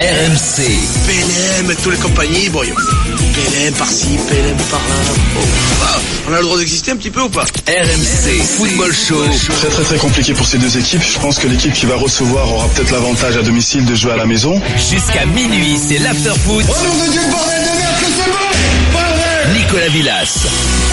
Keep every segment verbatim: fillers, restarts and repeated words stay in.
R M C. P L M, toutes les compagnies, bon, P L M par-ci, P L M par-là. Oh, bah, on a le droit d'exister un petit peu ou pas? R M C Football Show. Très très très compliqué pour ces deux équipes. Je pense que l'équipe qui va recevoir aura peut-être l'avantage à domicile de jouer à la maison. Jusqu'à minuit, c'est l'after-foot. Oh nom de Dieu, bordel de merde, que c'est bon! Pas vrai! Nicolas Villas.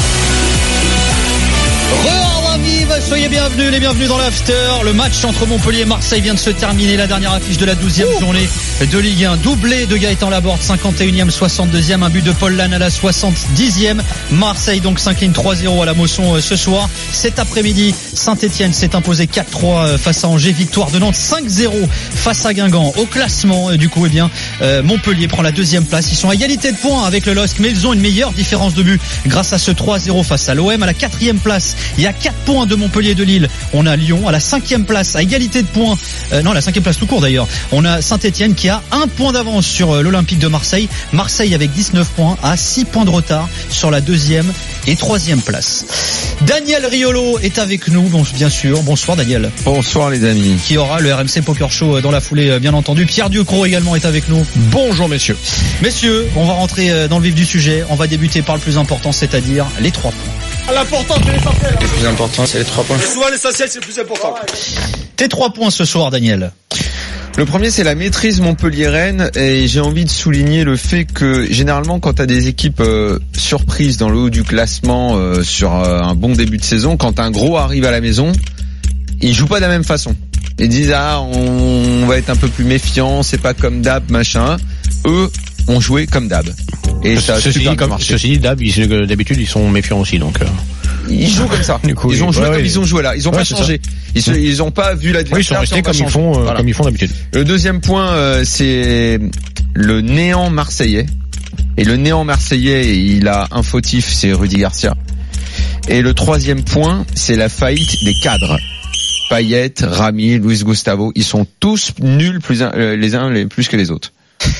Soyez bienvenus, les bienvenus dans l'after. Le match entre Montpellier et Marseille vient de se terminer. La dernière affiche de la douzième Ouh. journée de Ligue un. Doublé de Gaëtan Laborde, cinquante et unième, soixante-deuxième. Un but de Paul Lannes à la soixante-dixième. Marseille donc s'incline trois zéro à la Mosson ce soir. Cet après-midi, Saint-Etienne s'est imposé quatre trois face à Angers. Victoire de Nantes cinq zéro face à Guingamp. Au classement, du coup, eh bien, euh, Montpellier prend la deuxième place. Ils sont à égalité de points avec le L O S C, mais ils ont une meilleure différence de but grâce à ce trois zéro face à l'O M. À la quatrième place, il y a quatre points de Montpellier de Lille. On a Lyon à la cinquième place à égalité de points. Euh, non, la cinquième place tout court d'ailleurs. On a Saint-Etienne qui a un point d'avance sur euh, l'Olympique de Marseille. Marseille avec dix-neuf points à six points de retard sur la deuxième et troisième place. Daniel Riolo est avec nous, bon, bien sûr. Bonsoir Daniel. Bonsoir les amis. Qui aura le R M C Poker Show dans la foulée, bien entendu. Pierre Ducrot également est avec nous. Bonjour messieurs. Messieurs, on va rentrer dans le vif du sujet. On va débuter par le plus important, c'est-à-dire les trois points. L'important, c'est l'essentiel. Le plus important, c'est les trois points. Souvent, l'essentiel, c'est le plus important. Tes trois points ce soir, Daniel. Le premier, c'est la maîtrise montpelliéraine, et j'ai envie de souligner le fait que généralement, quand t'as des équipes euh, surprises dans le haut du classement euh, sur euh, un bon début de saison, quand un gros arrive à la maison, ils jouent pas de la même façon. Ils disent ah, on va être un peu plus méfiant, c'est pas comme d'hab, machin. Eux ont joué comme d'hab. Et ça a ceci, super dit, comme, ceci dit, d'hab, ils, d'habitude, ils sont méfiants aussi, donc. Euh... Ils jouent comme ça. Du coup, ils ont joué ouais, comme ouais. ils ont joué là. Ils ont ouais, pas changé. Ils, se, ils ont pas vu l'adversaire. Oui, ils sont restés comme ils font, euh, voilà. comme ils font d'habitude. Le deuxième point, euh, c'est le néant marseillais. Et le néant marseillais, il a un fautif, c'est Rudy Garcia. Et le troisième point, c'est la faillite des cadres. Payet, Rami, Luis Gustavo, ils sont tous nuls plus un, euh, les uns les plus que les autres.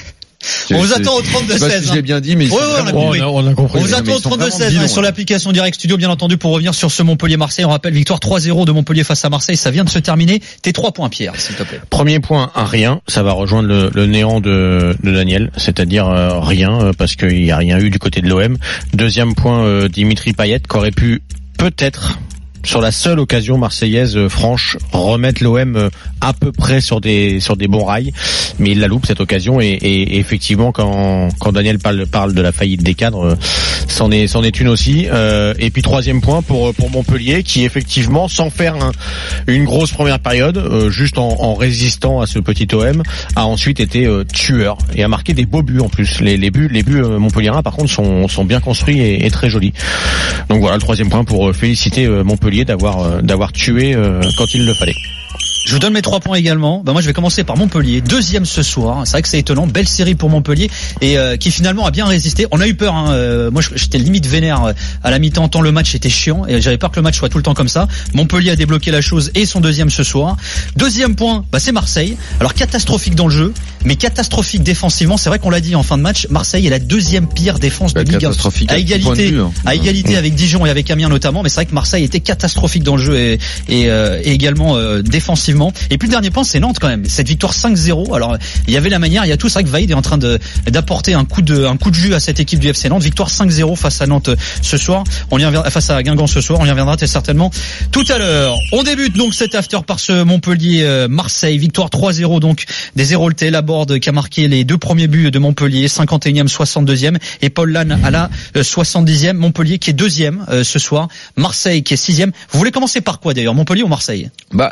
On vous attend au trente-deux seize. Si je l'ai bien dit, mais ouais, ouais, on, a on, a, on a compris. On vous attend au trente-deux seize hein, sur l'application Direct Studio, bien entendu, pour revenir sur ce Montpellier-Marseille. On rappelle victoire trois zéro de Montpellier face à Marseille. Ça vient de se terminer. Tes trois points, Pierre, s'il te plaît. Premier point, un rien. Ça va rejoindre le, le néant de, de Daniel, c'est-à-dire euh, rien, euh, parce qu'il n'y a rien eu du côté de l'O M. Deuxième point, euh, Dimitri Payet, qui aurait pu peut-être, sur la seule occasion marseillaise euh, franche, remettre l'O M euh, à peu près sur des sur des bons rails, mais il la loupe cette occasion, et, et, et effectivement quand quand Daniel parle parle de la faillite des cadres, euh, c'en est c'en est une aussi. Euh, et puis troisième point pour pour Montpellier, qui effectivement, sans faire un, une grosse première période, euh, juste en, en résistant à ce petit O M, a ensuite été euh, tueur et a marqué des beaux buts en plus. Les les buts les buts euh, montpelliérains par contre sont sont bien construits et, et très jolis. Donc voilà le troisième point pour euh, féliciter euh, Montpellier d'avoir euh, d'avoir tué euh, quand il le fallait. Je vous donne mes trois points également. Ben moi, je vais commencer par Montpellier, deuxième ce soir. C'est vrai que c'est étonnant, belle série pour Montpellier, et euh, qui finalement a bien résisté. On a eu peur. Hein. Euh, moi, j'étais limite vénère à la mi-temps, tant le match était chiant, et j'avais peur que le match soit tout le temps comme ça. Montpellier a débloqué la chose et son deuxième ce soir. Deuxième point, bah c'est Marseille. Alors catastrophique dans le jeu, mais catastrophique défensivement. C'est vrai qu'on l'a dit en fin de match. Marseille est la deuxième pire défense de Ligue un, à égalité, vue, hein. à égalité avec Dijon et avec Amiens notamment. Mais c'est vrai que Marseille était catastrophique dans le jeu et, et, euh, et également euh, défensivement. Et puis le dernier point, c'est Nantes quand même. Cette victoire cinq zéro. Alors il y avait la manière, il y a tout. C'est vrai que Vaïd est en train de d'apporter un coup de un coup de jus à cette équipe du F C Nantes. Victoire cinq zéro face à Nantes ce soir. On y reviendra, face à Guingamp ce soir. On y reviendra très certainement tout à l'heure. On débute donc cet after par ce Montpellier Marseille. Victoire trois zéro donc des Zéroltais. Laborde qui a marqué les deux premiers buts de Montpellier, cinquante et unième, soixante-deuxième, et Paul Lannes à la soixante-dixième. Montpellier qui est deuxième euh, ce soir. Marseille qui est sixième. Vous voulez commencer par quoi d'ailleurs, Montpellier ou Marseille? Bah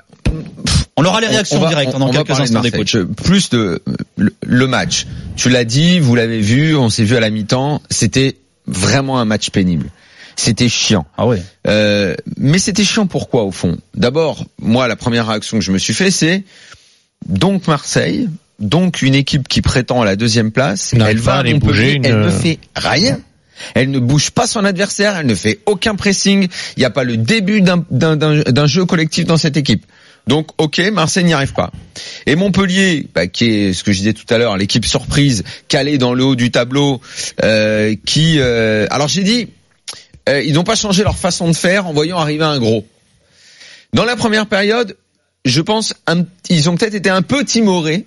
on aura les réactions va, directes on, dans on quelques instants des coachs. Plus de le, le match. Tu l'as dit, vous l'avez vu, on s'est vu à la mi-temps. C'était vraiment un match pénible. C'était chiant. Ah ouais. Euh, mais c'était chiant pourquoi au fond? D'abord, moi la première réaction que je me suis fait, c'est donc Marseille, donc une équipe qui prétend à la deuxième place, non, elle va à Montpellier, une... elle ne fait rien. Elle ne bouge pas son adversaire, elle ne fait aucun pressing. Il n'y a pas le début d'un, d'un, d'un, d'un jeu collectif dans cette équipe. Donc, ok, Marseille n'y arrive pas. Et Montpellier, bah, qui est ce que je disais tout à l'heure, l'équipe surprise, calée dans le haut du tableau, euh, qui. Euh, alors j'ai dit, euh, ils n'ont pas changé leur façon de faire en voyant arriver un gros. Dans la première période, je pense, un, ils ont peut-être été un peu timorés.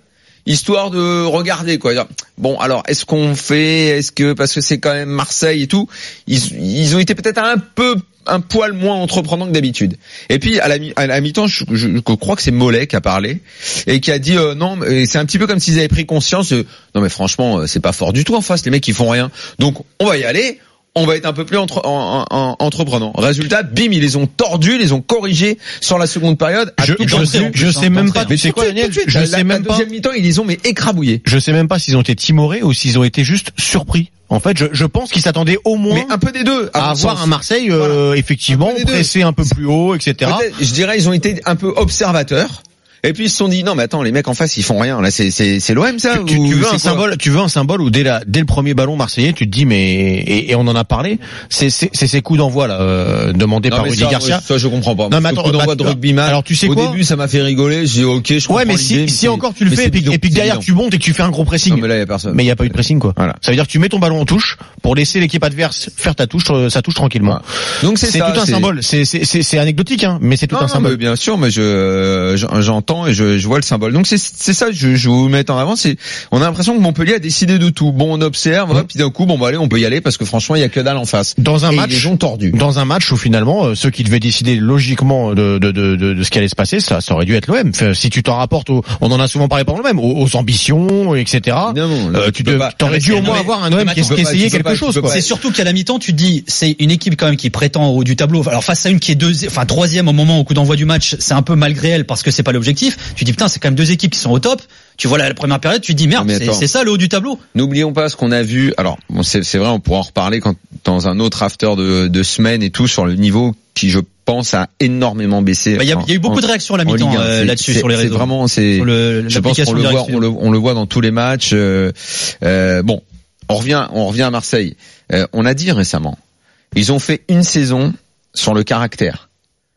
histoire de regarder quoi. Bon, alors est-ce qu'on fait, est-ce que parce que c'est quand même Marseille et tout, ils, ils ont été peut-être un peu un poil moins entreprenant que d'habitude. Et puis à la, à la mi-temps, je, je, je crois que c'est Mollet qui a parlé et qui a dit euh, non, et c'est un petit peu comme s'ils avaient pris conscience. De, non mais franchement, c'est pas fort du tout en face, les mecs ils font rien. Donc on va y aller. On va être un peu plus entre, en, en, entreprenant. Résultat, bim, ils les ont tordus, ils les ont corrigés sur la seconde période. Je, je sais, je sais même pas. Mais c'est quoi, Daniel? Je la, sais la, même la pas. deuxième mi-temps, ils les ont mais écrabouillés. Je sais même pas s'ils ont été timorés ou s'ils ont été juste surpris. En fait, je, je pense qu'ils s'attendaient au moins mais un peu des deux, à avoir un Marseille euh, voilà. effectivement un pressé un peu plus haut, et cetera. Peut-être, je dirais, ils ont été un peu observateurs. Et puis ils se sont dit non mais attends, les mecs en face ils font rien là, c'est c'est c'est l'O M ça. Tu, tu, tu veux un symbole, tu veux un symbole où dès la dès le premier ballon marseillais tu te dis mais et, et on en a parlé, c'est c'est c'est ces coups d'envoi là euh, demandés non, par Rudy Garcia. Ça je comprends pas. Non mais attends, coup d'envoi de rugbyman. Alors tu sais au quoi? Au début ça m'a fait rigoler, j'ai dit OK, je comprends. Ouais mais si si encore tu le fais et puis et puis derrière tu montes et que tu fais un gros pressing. Non mais là il y a personne. Mais il y a pas eu de pressing quoi. Voilà. Ça veut dire que tu mets ton ballon en touche pour laisser l'équipe adverse faire ta touche, sa touche tranquillement. Donc c'est c'est tout un symbole, c'est c'est c'est anecdotique hein, mais c'est tout un symbole. Bien sûr, mais je j'entends et je je vois le symbole. Donc c'est c'est ça, je, je vais vous mettre en avant. C'est on a l'impression que Montpellier a décidé de tout. Bon, on observe, mmh. puis d'un coup, bon bah allez, on peut y aller parce que franchement, il y a que dalle en face. Dans un et match, ils les ont tordus. Dans un match où finalement, euh, ceux qui devaient décider logiquement de de de de, de ce qui allait se passer, ça, ça aurait dû être l'O M. Enfin, si tu t'en rapportes, aux, on en a souvent parlé pendant le même, aux, aux ambitions, et cetera. Non, non, euh, tu t'aurais dû au moins avoir un O M qui, qui essayait quelque chose. C'est surtout qu'à la mi-temps, tu te dis, c'est une équipe quand même qui prétend au haut du tableau. Alors face à une qui est deuxième, enfin troisième au moment au coup d'envoi du match, c'est un peu malgré elle parce que c'est pas l'objectif. Tu dis putain, c'est quand même deux équipes qui sont au top. Tu vois la, la première période, tu te dis merde, c'est, c'est ça le haut du tableau. N'oublions pas ce qu'on a vu. Alors bon, c'est, c'est vrai, on pourra en reparler quand dans un autre after de, de semaine et tout sur le niveau qui, je pense, a énormément baissé. Bah, il y, y a eu beaucoup en, de réactions à la mi-temps euh, là-dessus c'est, sur les réseaux. C'est vraiment, c'est. Le, je pense qu'on le voit, on le, on le voit dans tous les matchs. Euh, euh, bon, on revient, on revient à Marseille. Euh, on a dit récemment, ils ont fait une saison sur le caractère,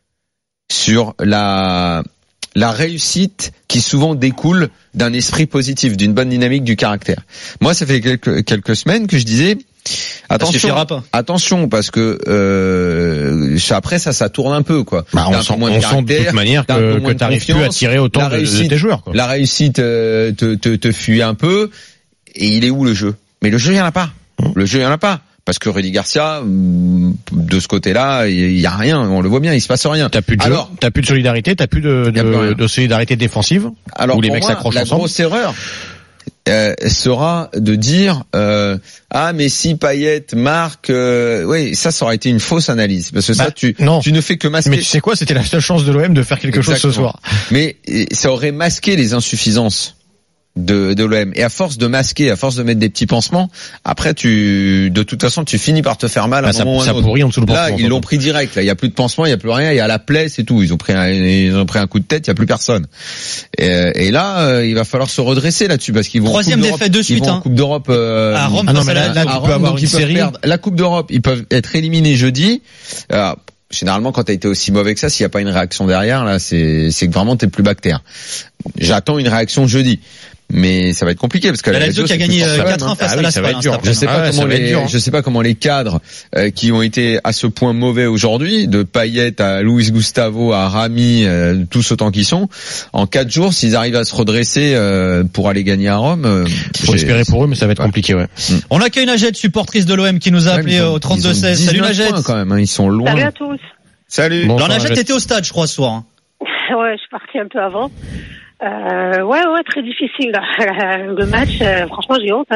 sur la la réussite qui souvent découle d'un esprit positif, d'une bonne dynamique du caractère. Moi, ça fait quelques quelques semaines que je disais attention, pas. attention parce que euh, après ça, ça tourne un peu quoi. Bah, on sent, on sent de toute manière que, que t'arrives plus à tirer autant de, de tes joueurs. Quoi. La réussite euh, te, te te fuit un peu. Et il est où le jeu? Mais le jeu, il y en a pas. Le jeu, il y en a pas. Parce que Rudy Garcia, de ce côté-là, il y a rien. On le voit bien, il se passe rien. T'as plus de jeu, alors, t'as plus de solidarité, t'as plus de, de, de solidarité défensive. Alors où les pour mecs moi, s'accrochent la ensemble. grosse erreur euh, sera de dire euh, ah mais si Payet marque, euh, oui ça, ça aurait été une fausse analyse parce que bah, ça tu non. tu ne fais que masquer. Mais tu sais quoi, c'était la seule chance de l'O M de faire quelque Exactement. chose ce soir. Mais ça aurait masqué les insuffisances de, de l'O M. Et à force de masquer, à force de mettre des petits pansements, après tu, de toute façon, tu finis par te faire mal à bah, un moment ou ça, un ça autre. pourrit en dessous le Là, pansement, ils l'ont pris direct. Là, il y a plus de pansement, il y a plus rien, il y a la plaie, c'est tout. Ils ont pris un, ils ont pris un coup de tête, il y a plus personne. Et, et là, euh, il va falloir se redresser là-dessus parce qu'ils vont troisième défaite de suite, ils vont en hein. Coupe d'Europe. Euh, à Rome, ah non, mais là, là, à tu Rome, peux avoir donc une ils peuvent série. perdre la Coupe d'Europe. Ils peuvent être éliminés jeudi. Alors, généralement, quand t'as été aussi mauvais que ça, s'il n'y a pas une réaction derrière, là, c'est, c'est que vraiment t'es plus bactère. J'attends une réaction jeudi. Mais ça va être compliqué parce que la Lazio qui a gagné quatre un face à la Spal. Je sais pas comment les, je sais pas comment les cadres euh, qui ont été à ce point mauvais aujourd'hui, de Payet à Luis Gustavo à Rami, euh, tous autant qu'ils sont, en quatre jours, s'ils arrivent à se redresser euh, pour aller gagner à Rome. Euh, Faut espérer pour eux, mais ça va être compliqué, ouais. On accueille Najed, supportrice de l'O M, qui nous a appelé ouais, au trente-deux seize. Salut Najed. Quand même, hein, ils sont loin. Salut à tous. Salut. Alors Najed, t'étais au stade, je crois, ce soir. Ouais, je suis parti un peu avant. Euh, ouais, ouais, très difficile. Le match, euh, franchement, j'ai honte. Hein.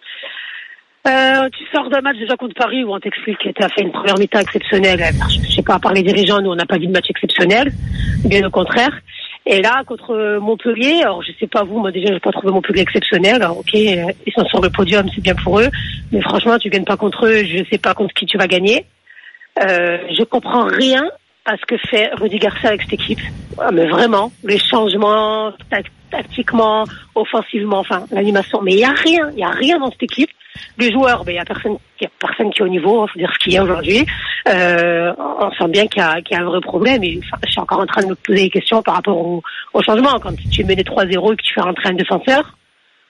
Euh, tu sors d'un match déjà contre Paris où on t'explique que tu as fait une première mi-temps exceptionnelle. Je sais pas, par les dirigeants, nous, on n'a pas vu de match exceptionnel. Bien au contraire. Et là, contre Montpellier, alors je sais pas vous, moi déjà, j'ai pas trouvé Montpellier exceptionnel. Alors, ok, ils sont sur le podium, c'est bien pour eux. Mais franchement, tu gagnes pas contre eux, je sais pas contre qui tu vas gagner. Euh, je comprends rien à ce que fait Rudy Garcia avec cette équipe. Ah, mais vraiment, les changements, tactiquement, offensivement, enfin, l'animation. Mais il y a rien, il y a rien dans cette équipe. Les joueurs, ben, il y a personne, il y a personne qui est au niveau, faut dire ce qu'il y a aujourd'hui. Euh, on sent bien qu'il y a, qu'il y a un vrai problème et, enfin, je suis encore en train de me poser des questions par rapport au, au changement. Quand tu mets des trois zéro et que tu fais rentrer un défenseur,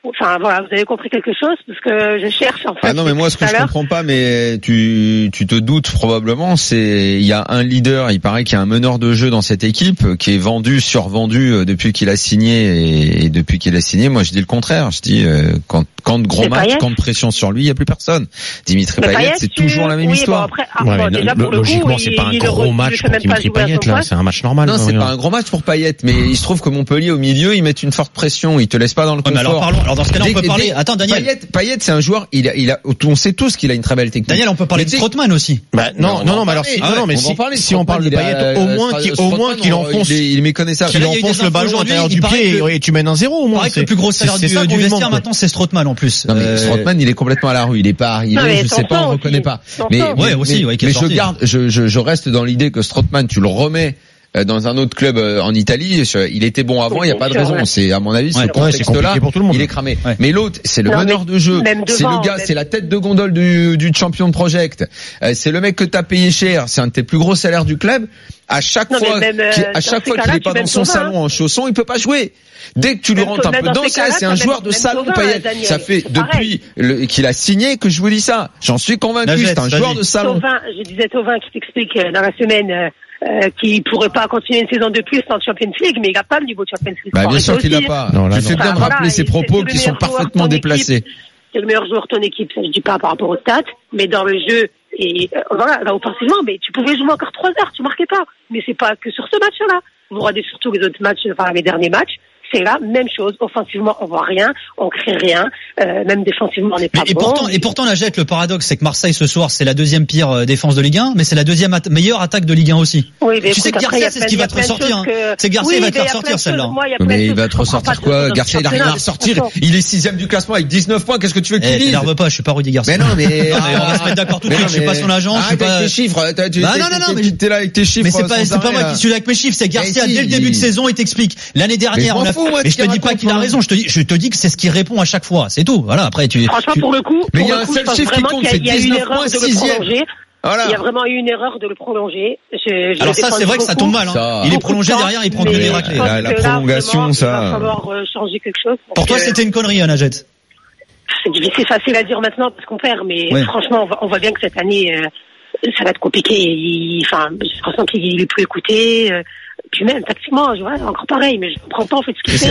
Enfin voilà, vous avez compris quelque chose parce que je cherche en fait. Ah non, mais moi ce que je comprends pas, mais tu tu te doutes probablement, c'est il y a un leader, il paraît qu'il y a un meneur de jeu dans cette équipe qui est vendu, survendu depuis qu'il a signé et, et depuis qu'il a signé, moi je dis le contraire. Je dis euh, quand quand de gros matchs, quand de pression sur lui, il y a plus personne. Dimitri Payet, c'est tu... toujours la même oui, histoire. Bon, après, ah, ouais, bon, déjà, pour logiquement, coup, c'est pas un il, gros il match pour Dimitri Payet là, c'est un match normal. Non, c'est pas un gros match pour Payet, mais il se trouve que Montpellier au milieu, ils mettent une forte pression, ils te laissent pas dans le confort. Ouais, alors parlons. Alors dans ce cas-là, on peut parler. Attends, Daniel. Payet, Payet, c'est un joueur. Il a, il a. On sait tous qu'il a une très belle technique. Daniel, on peut parler de Strootman aussi. Bah non, non, non, mais alors si, non, non, mais si, si on parle de Payet, au moins qu'il, au moins qu'il enfonce, il est méconnaissable. Qu'il enfonce le ballon à l'intérieur du pied et tu mènes un zéro au moins. C'est le plus gros salaire du vestiaire maintenant, c'est Strootman en plus. Non mais Strootman, il est complètement à la rue. Il est pas arrivé. Je sais pas, on reconnaît pas. Mais ouais, aussi, ouais. Mais je garde, je je je reste dans l'idée que Strootman, tu le remets dans un autre club en Italie, il était bon avant, il n'y a pas de raison. C'est à mon avis ce contexte-là, il est cramé. Mais l'autre, c'est le meneur de jeu, c'est le gars, c'est la tête de gondole du du Champion Project. C'est le mec que t'as payé cher, c'est un de tes plus gros salaires du club. À chaque fois, à chaque fois qu'il est pas dans son salon en chaussons, il peut pas jouer. Dès que tu lui rentres un peu dans ça, c'est un joueur de salon Payet. Ça fait depuis qu'il a signé que je vous dis ça. J'en suis convaincu, c'est un joueur de salon. Je disais Thauvin qui t'explique dans la semaine. Euh, qui pourrait pas continuer une saison de plus en Champions League, mais il a pas le niveau de Champions League. Bah, bien sûr qu'il a pas. Non, là, tu fais bien de rappeler ses propos qui sont parfaitement déplacés. C'est le meilleur joueur de ton équipe, ça je dis pas par rapport aux stats, mais dans le jeu, et euh, voilà, là offensivement, mais tu pouvais jouer encore trois heures, tu marquais pas. Mais c'est pas que sur ce match-là. Vous regardez surtout les autres matchs, enfin les derniers matchs. C'est la même chose. Offensivement, on voit rien, on crée rien. Euh, même défensivement, on n'est pas et bon. Pourtant, et pourtant, la jette. Le paradoxe, c'est que Marseille ce soir, c'est la deuxième pire euh, défense de Ligue un, mais c'est la deuxième at- meilleure attaque de Ligue un aussi. Oui, mais tu sais que Garcia, c'est ce qui va te ressortir. Hein. Que... C'est Garcia, oui, il va te faire sortir celle-là. Moi, mais il va te ressortir quoi? Garcia, il arrive à ressortir. Il est sixième du classement avec dix-neuf points. Qu'est-ce que tu veux qu'il dise? T'énerve pas, je suis pas Rudy Garcia. Mais non, mais on va se mettre d'accord tout de suite. Je suis pas son agent. Je suis pas. Tes chiffres. Non, non, non, mais t'es là avec tes chiffres. Mais c'est pas, c'est pas moi qui suis là avec mes chiffres. C'est Garcia dès le début de saison. Il t'explique. L'année dernière, on a. Et je te dis pas qu'il a raison. Je te dis, je te dis que c'est ce qui répond à chaque fois. C'est tout. Voilà. Après, tu. Franchement, pour le coup. Mais il y a un seul chiffre qui compte, c'est dix-neuf points, sixième. Voilà. Il y a vraiment eu une erreur de le prolonger. Je, je Alors ça, c'est vrai beaucoup. Que ça tombe mal. Hein. Il est prolongé de derrière, il prend que des raclés. La, la prolongation, là, vraiment, ça. Il va falloir euh, changer quelque chose. Pour toi, c'était une connerie, Anna Jett. C'est difficile, facile à dire maintenant parce qu'on perd, mais ouais. Franchement, on, va, on voit bien que cette année, euh, ça va être compliqué. Il, enfin, j'ai l'impression qu'il est plus écouté. Euh, Puis même tactiquement, je vois, encore pareil, mais je comprends pas en fait ce qu'il fait.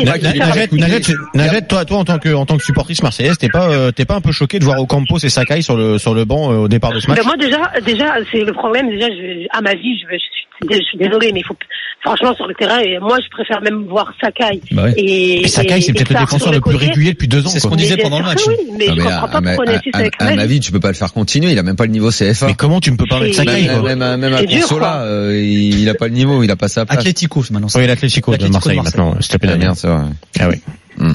Najed, toi, toi en tant que en tant que supportrice marseillaise, t'es pas euh, t'es pas un peu choqué de voir Ocampos et Sakai sur le sur le banc euh, au départ de ce match? Ben moi déjà, déjà c'est le problème. Déjà, je, à ma vie, je, je, je, je suis désolée, mais il faut franchement sur le terrain. Et moi, je préfère même voir Sakai. Bah ouais. Et, et Sakai, c'est peut-être le défenseur le plus régulier depuis deux ans. C'est ce qu'on disait pendant le match. Oui, mais je comprends pas pourquoi on insiste avec Sakai. À ma vie, tu peux pas le faire continuer. Il a même pas le niveau C F A. Mais comment tu ne peux pas mettre Sakai? Même même à Consola, il a pas le niveau, il a pas sa place. Atlético maintenant. Oui, l'Atlético de Marseille maintenant. S'il te plaît, Damien, c'est vrai. Ah oui.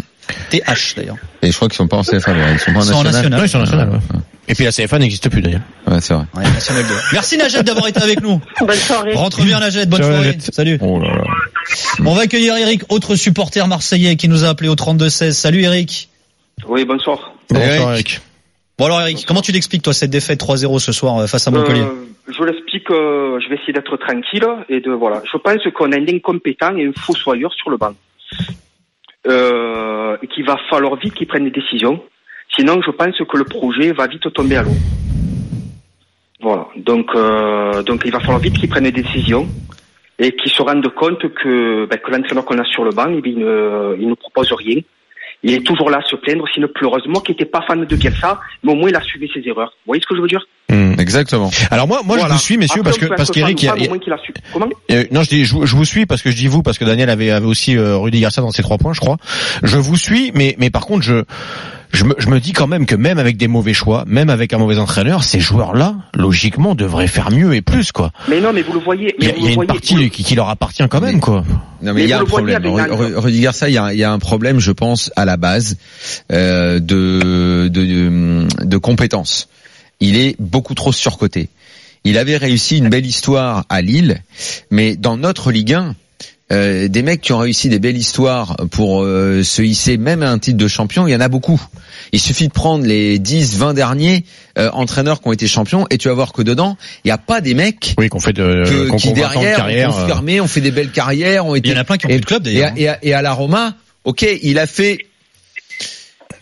T H d'ailleurs. Et je crois qu'ils sont pas en C F A, ils sont pas en national. Non, ils sont en national. Et puis la C F A n'existe plus d'ailleurs. Ouais, c'est vrai. Ouais, national deux. Merci Najed d'avoir été avec nous. Bonne soirée. Rentre bien Najed, bonne Ciao, soirée. Najed. Salut. Oh là là. On va accueillir Eric, autre supporter marseillais qui nous a appelé au trente-deux seize. Salut Eric. Oui, bonsoir. Bonsoir Eric. Bon alors Eric, comment tu l'expliques toi cette défaite trois zéro ce soir face à Montpellier? euh, Je l'explique, euh, je vais essayer d'être tranquille et de voilà. Je pense qu'on a un incompétent et un fossoyeur sur le banc. Euh, et qu'il va falloir vite qu'il prenne des décisions. Sinon, je pense que le projet va vite tomber à l'eau. Voilà. Donc, euh, donc il va falloir vite qu'il prenne des décisions et qu'il se rende compte que, ben, que l'entraîneur qu'on a sur le banc, eh bien, il ne, il ne propose rien. Il est toujours là à se plaindre, s'il ne pleureuse. Moi qui n'étais pas fan de Bielsa, mais au moins il a suivi ses erreurs. Vous voyez ce que je veux dire? Mmh, exactement. Alors moi, moi voilà. je vous suis, messieurs, Après, parce que parce qu'Eric, il y a, au moins qu'il a su. Comment euh, non, je dis, je, je vous suis parce que je dis vous parce que Daniel avait avait aussi euh, Rudy Garcia dans ses trois points, je crois. Je vous suis, mais mais par contre, je je me je me dis quand même que même avec des mauvais choix, même avec un mauvais entraîneur, ces joueurs-là, logiquement, devraient faire mieux et plus, quoi. Mais non, mais vous le voyez. Il y a, il y a une voyez, partie vous... qui, qui leur appartient quand même, quoi. Non mais il y a un problème. Rudy Garcia, il y a, il y a un problème, je pense, à la base euh, de, de de compétences. Il est beaucoup trop surcoté. Il avait réussi une belle histoire à Lille, mais dans notre Ligue un, euh, des mecs qui ont réussi des belles histoires pour euh, se hisser même à un titre de champion, il y en a beaucoup. Il suffit de prendre les dix, vingt derniers euh, entraîneurs qui ont été champions et tu vas voir que dedans, il n'y a pas des mecs oui, qu'on fait de, que, qu'on qui derrière de carrière, ont confirmé, ont fait des belles carrières, ont été. Il y en a plein qui ont fait de club d'ailleurs. Et à, et à, et à la Roma, ok, il a fait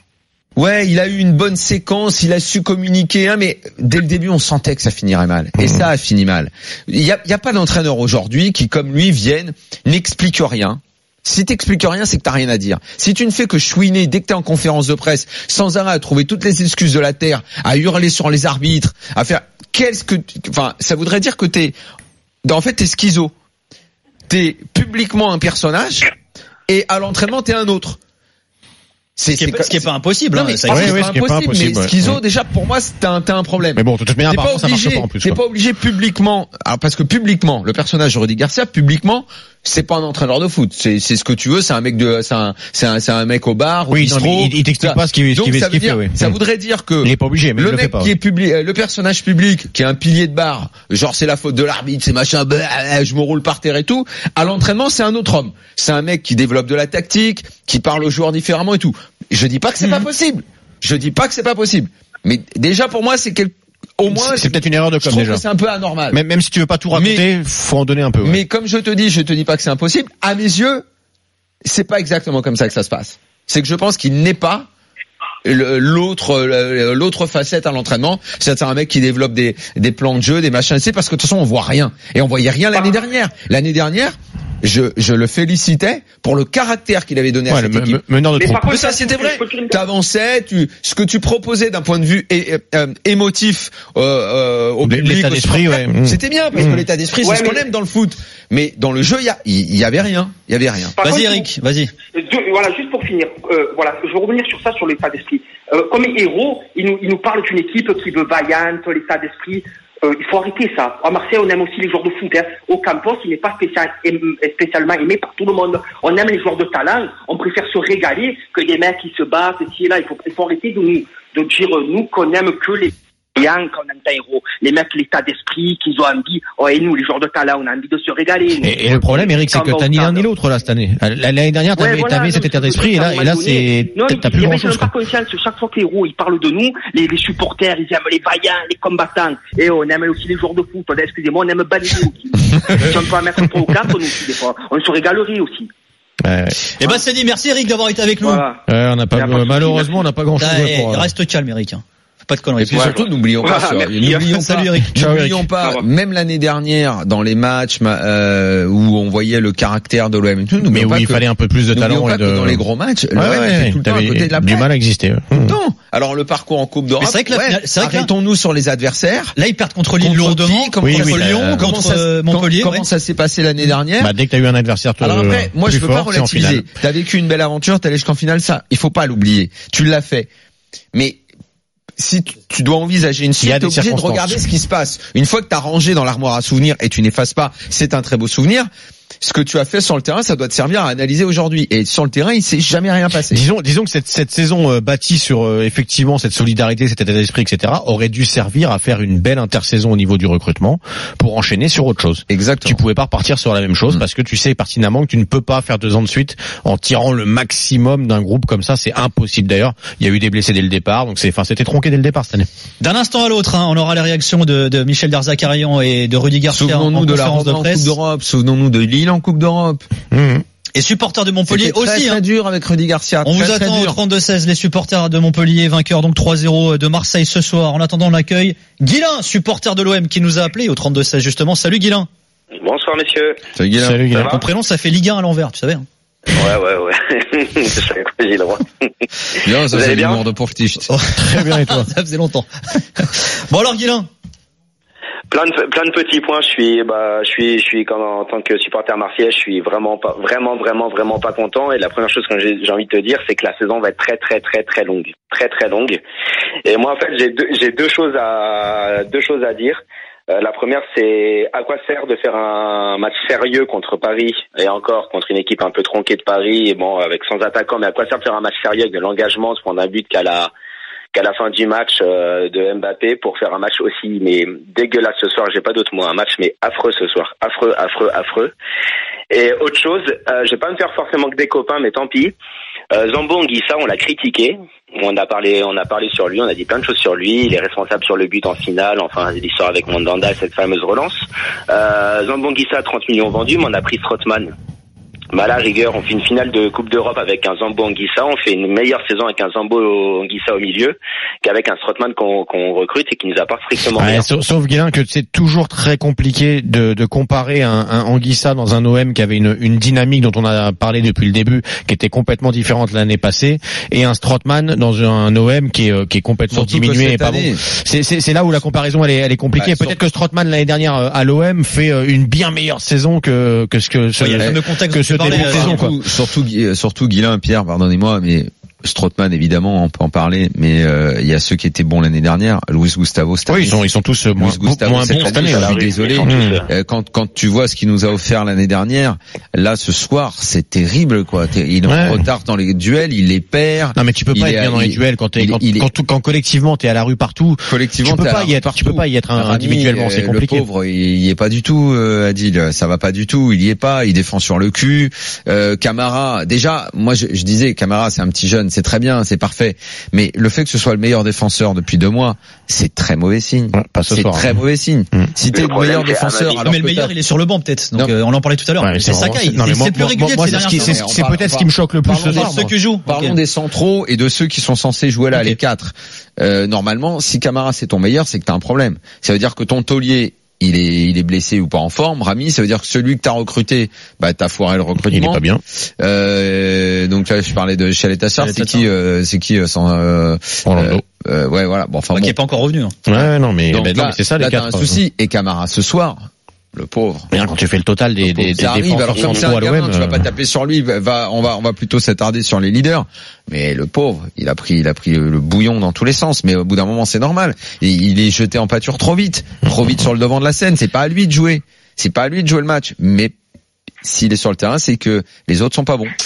Ouais, il a eu une bonne séquence, il a su communiquer, hein, mais dès le début, on sentait que ça finirait mal. Et mmh. ça a fini mal. Il y a, il y a pas d'entraîneur aujourd'hui qui, comme lui, vienne, n'explique rien. Si t'expliques rien, c'est que t'as rien à dire. Si tu ne fais que chouiner dès que t'es en conférence de presse, sans arrêt à trouver toutes les excuses de la terre, à hurler sur les arbitres, à faire, qu'est-ce que, enfin, ça voudrait dire que t'es, en fait, t'es schizo. T'es publiquement un personnage, et à l'entraînement, t'es un autre. C'est, ce, qui est, c'est, ce qui est pas impossible. Non, hein, mais ça c'est, oui, oui, oui, pas impossible, pas impossible, mais schizo, ouais. déjà, pour moi, t'as un, t'as un problème. Mais bon, de toute manière, apparemment, ça marche pas en plus. T'es pas obligé publiquement, alors parce que publiquement, le personnage de Rudy Garcia, publiquement, c'est pas un entraîneur de foot. C'est, c'est ce que tu veux, c'est un mec de, c'est un, c'est un, c'est un mec au bar, oui, au bistrot. Non, il, il t'explique pas ce qu'il, ce qu'il, ce qu'il fait, oui. Ça voudrait dire que. Il est pas obligé, mais le il mec le fait pas, qui ouais. est public, le personnage public, qui est un pilier de bar, genre c'est la faute de l'arbitre, c'est machin, bah, je me roule par terre et tout. À l'entraînement, c'est un autre homme. C'est un mec qui développe de la tactique, qui parle aux joueurs différemment et tout. Je dis pas que c'est mmh. pas possible. Je dis pas que c'est pas possible. Mais déjà, pour moi, c'est quel, au moins. C'est, c'est peut-être une erreur de com, déjà. C'est un peu anormal. Même, même si tu veux pas tout raconter, mais, faut en donner un peu, ouais. Mais comme je te dis, je te dis pas que c'est impossible. À mes yeux, c'est pas exactement comme ça que ça se passe. C'est que je pense qu'il n'est pas l'autre l'autre facette à l'entraînement, c'est un mec qui développe des des plans de jeu, des machins, c'est parce que de toute façon on voit rien et on voyait rien l'année dernière. L'année dernière, je je le félicitais pour le caractère qu'il avait donné à ouais, cette le équipe. Meneur de mais, mais ça c'était vrai. T'avançais, tu ce que tu proposais d'un point de vue é, é, émotif euh, euh, au public, l'état d'esprit, ouais. C'était bien parce mmh. que l'état d'esprit c'est ouais, ce qu'on mais... aime dans le foot. Mais dans le jeu, il y a il y avait rien, il y avait rien. Par vas-y contre, Eric, vas-y. Deux, voilà, juste pour finir, euh, voilà, je veux revenir sur ça, sur l'état d'esprit. Euh, comme héros, il nous, il nous parle d'une équipe qui veut vaillante, l'état d'esprit. Euh, il faut arrêter ça. À Marseille, on aime aussi les joueurs de foot. Hein. Au Campos, il n'est pas spécial, spécialement aimé par tout le monde. On aime les joueurs de talent. On préfère se régaler que des mecs qui se battent ici et là. Il faut, il faut arrêter de nous, de dire nous qu'on aime que les Yang, qu'on aime un héros. Les mecs, l'état d'esprit, qu'ils ont envie. Oh, et nous, les joueurs de talent, on a envie de se régaler. Et, et le problème, Eric, c'est que t'as ni l'un ni l'autre, là, cette année. L'année dernière, t'avais, ouais, voilà, t'avais cet état d'esprit, et là, et là, c'est, non, t'as plus grand chose. Pas conscience, chaque fois que les héros, ils parlent de nous, les, les supporters, ils aiment les vaillants, les combattants. Et on aime aussi les joueurs de foot. Excusez-moi, on aime balayer aussi. Si on peut en mettre trois ou quatre, nous aussi, des fois. On se régalerait aussi. Ouais, ouais. Et ben, c'est dit, merci Eric d'avoir été avec nous. Voilà. Ouais, on n'a pas, euh, malheureusement, on n'a pas grand chose ah, pour. Reste calme, Eric. Pas de conneries. Et puis ouais, surtout, ouais. n'oublions pas, ah, n'oublions pas, Salut, Eric. n'oublions pas, même l'année dernière, dans les matchs euh, où on voyait le caractère de l'O M et tout, mais où il que, fallait un peu plus de talent. Pas et de... que dans les gros matchs, ouais, l'O M ouais, était tout le temps à côté de la plaie. Du mal à exister. Non. Alors le parcours en Coupe d'Europe, c'est vrai que la, ouais, c'est vrai arrêtons-nous sur les adversaires. Là, ils perdent contre Lille lourdement, contre oui, oui, Lyon, euh, contre ça, Montpellier. Comment ça s'est passé l'année dernière? Bah, dès que t'as eu un adversaire, alors après, moi je veux pas relativiser. T'as vécu une belle aventure, t'es allé jusqu'en finale, ça, il faut pas l'oublier. Tu l'as fait. Mais si tu, tu dois envisager une suite, t'es obligé de regarder ce qui se passe. Une fois que t'as rangé dans l'armoire à souvenirs et tu n'effaces pas, c'est un très beau souvenir. Ce que tu as fait sur le terrain, ça doit te servir à analyser aujourd'hui. Et sur le terrain, il s'est jamais rien passé. Disons, disons que cette, cette saison euh, bâtie sur euh, effectivement cette solidarité, cet état d'esprit, et cetera, aurait dû servir à faire une belle intersaison au niveau du recrutement pour enchaîner sur autre chose. Exactement. Tu pouvais pas repartir sur la même chose mmh. parce que tu sais pertinemment que tu ne peux pas faire deux ans de suite en tirant le maximum d'un groupe comme ça. C'est impossible. D'ailleurs, il y a eu des blessés dès le départ, donc c'est, enfin, c'était tronqué dès le départ cette année. D'un instant à l'autre, hein, on aura les réactions de, de Michel Darzacarian et de Rudy Garcia. Souvenons-nous en de la Rome en Coupe d'Europe. Souvenons-nous de Lille en Coupe d'Europe. Mmh. Et supporters de Montpellier C'était très, aussi. Très hein. dur avec Rudy Garcia. On très, vous attend au trente-deux seize, les supporters de Montpellier, vainqueurs donc trois zéro de Marseille ce soir. En attendant, on accueille Guilain, supporter de l'O M, qui nous a appelé au trente-deux seize justement. Salut Guilain. Bonsoir messieurs. Salut Guilain. Salut Guilain. Ton prénom, ça fait Ligue un à l'envers, tu savais. Hein. Ouais, ouais, ouais. Je savais pas, j'ai le droit. Bien, ça vous allez bien de pour oh, très bien, et toi? Ça faisait longtemps. Bon alors Guilain. Plein de plein de petits points. Je suis bah je suis je suis comme en tant que supporter marseillais, je suis vraiment pas vraiment vraiment vraiment pas content. Et la première chose que j'ai, j'ai envie de te dire, c'est que la saison va être très très très très longue, très très longue. Et moi en fait j'ai deux j'ai deux choses à deux choses à dire. Euh, la première, c'est à quoi sert de faire un match sérieux contre Paris et encore contre une équipe un peu tronquée de Paris et bon avec sans attaquant, mais à quoi sert de faire un match sérieux avec de l'engagement, de prendre un but qu'à la qu'à la fin du match euh, de Mbappé pour faire un match aussi mais dégueulasse ce soir, j'ai pas d'autre mot, un match mais affreux ce soir, affreux, affreux, affreux. Et autre chose, euh, je vais pas me faire forcément que des copains, mais tant pis. Euh, Zambo Anguissa, on l'a critiqué, on a parlé, on a parlé sur lui, on a dit plein de choses sur lui, il est responsable sur le but en finale, enfin l'histoire avec Mandanda, cette fameuse relance. Euh, Zambo Anguissa, trente millions vendus, mais on a pris Strootman. Bah là, rigueur, on fait une finale de Coupe d'Europe avec un Zambo Anguissa, on fait une meilleure saison avec un Zambo Anguissa au milieu qu'avec un Strootman qu'on, qu'on recrute et qui nous apporte strictement rien. Ouais, sauf, sauf Guilain que c'est toujours très compliqué de, de comparer un, un Anguissa dans un O M qui avait une, une dynamique dont on a parlé depuis le début, qui était complètement différente l'année passée, et un Strootman dans un O M qui est, qui est complètement Surtout diminué et pas année. bon. C'est, c'est, c'est là où la comparaison elle est, elle est compliquée. Bah, Peut-être que Strootman l'année dernière à l'O M fait une bien meilleure saison que que ce que ce, ouais, il y a le fameux contexte que ce début début de saison. Quoi. Surtout, surtout Guilain, Pierre, pardonnez-moi, mais Strootman, évidemment, on peut en parler, mais euh, il y a ceux qui étaient bons l'année dernière. Luis Gustavo, cette oui, année. ils sont, ils sont tous moins, Gustavo, moins bons cette année. Je suis désolé. Mmh. Quand, quand tu vois ce qu'il nous a offert l'année dernière, là, ce soir, c'est terrible, quoi. Il est ouais. en retard dans les duels, il les perd. Non, mais tu peux pas il être bien est, dans les il, duels quand t'es, il, quand, il, quand, quand, quand collectivement t'es à la rue partout. Collectivement, tu peux t'es pas y être, partout. tu peux pas y être un, Rami, individuellement, c'est compliqué. Le pauvre, il y est pas du tout, euh, Adil. Ça va pas du tout. Il y est pas. Il défend sur le cul. Euh, Camara, déjà, moi, je, je disais, Camara, c'est un petit jeune, c'est très bien, c'est parfait. Mais le fait que ce soit le meilleur défenseur depuis deux mois, c'est très mauvais signe. Ouais, pas ce c'est soir, très hein. mauvais signe. Mmh. Si t'es le, le meilleur défenseur, alors mais le meilleur, il est sur le banc peut-être. Donc euh, on en parlait tout à l'heure. Ouais, c'est Sakai. Non, mais c'est plus régulier de ces dernières c'est, c'est, c'est peut-être ce qui me choque le plus ce soir. Ceux qui jouent. Parlons des centraux et de ceux qui sont censés jouer là, les quatre. Euh, normalement, si Camara c'est ton meilleur, c'est que t'as un problème. Ça veut dire que ton taulier il est il est blessé ou pas en forme. Rami, ça veut dire que celui que t'as recruté, bah t'as foiré le recrutement. Il est pas bien. Euh, donc là, je parlais de Chaletassar, c'est qui euh, c'est qui euh, sans euh, Orlando. Euh, ouais, voilà. Bon, enfin bah, bon. qui est pas encore revenu. Hein. Ouais, non, mais, donc, ben, là, non, mais c'est ça là, les t'as quatre. un souci. Et Camara ce soir. Le pauvre. Bien, quand tu fais le total des, des, des arrive, défenseurs alors comme c'est centraux un à gamin, l'O M, tu vas pas taper sur lui, va, on va, on va plutôt s'attarder sur les leaders. Mais le pauvre, il a pris, il a pris le bouillon dans tous les sens. Mais au bout d'un moment, c'est normal. Et il est jeté en pâture trop vite, trop vite sur le devant de la scène. C'est pas à lui de jouer. C'est pas à lui de jouer le match. Mais s'il est sur le terrain, c'est que les autres sont pas bons.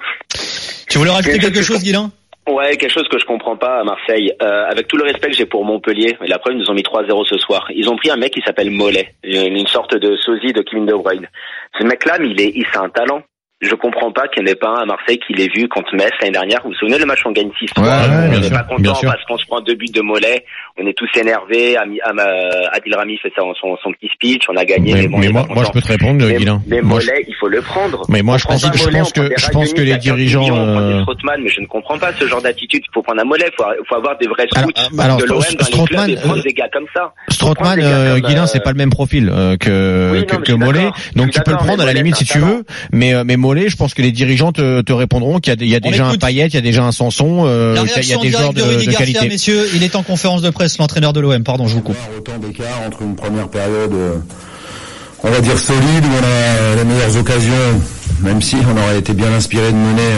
Tu voulais rajouter quelque chose, Guilain? Ouais, quelque chose que je comprends pas à Marseille. Euh, avec tout le respect que j'ai pour Montpellier, et la preuve, ils nous ont mis trois zéro ce soir. Ils ont pris un mec qui s'appelle Mollet, une sorte de sosie de Kevin De Bruyne. Ce mec-là, il est, il c'est un talent. Je comprends pas qu'il n'y en ait pas un à Marseille qui l'ait vu contre Metz l'année dernière. Vous vous souvenez le match où on gagne six trois? Ouais, ouais, on n'est pas content sûr. parce qu'on se prend deux buts de Mollet. On est tous énervés. Ami, Am, euh, Adil Rami fait son, son, son petit speech. On a gagné. Mais, mais, bon, mais moi, moi, je peux te répondre, mais, Guilain. Mais moi, Mollet, je... il faut le prendre. Mais moi, on je pense, prend pas je Mollet, pense que, je pense que les dirigeants, millions, on prend des euh... Strootman, mais je ne comprends pas ce genre d'attitude. Il faut prendre un Mollet. Il faut, faut avoir des vrais alors, scouts alors, de l'O M dans les clubs et prendre euh, des gars comme ça. Strootman, euh, Guilain, euh... c'est pas le même profil euh, que oui, que, non, que Mollet. Donc tu peux le prendre à la limite si tu veux. Mais euh, mais Mollet, je pense que les dirigeants te, te répondront qu'il y a, il y a déjà un Payet, il y a déjà un Sanson, euh, il y a des joueurs de, de, de qualité. Messieurs, il est en conférence de presse, l'entraîneur de l'O M. Pardon, je vous coupe. Autant d'écart entre une première période, on va dire solide, où on a les meilleures occasions, même si on aurait été bien inspiré de mener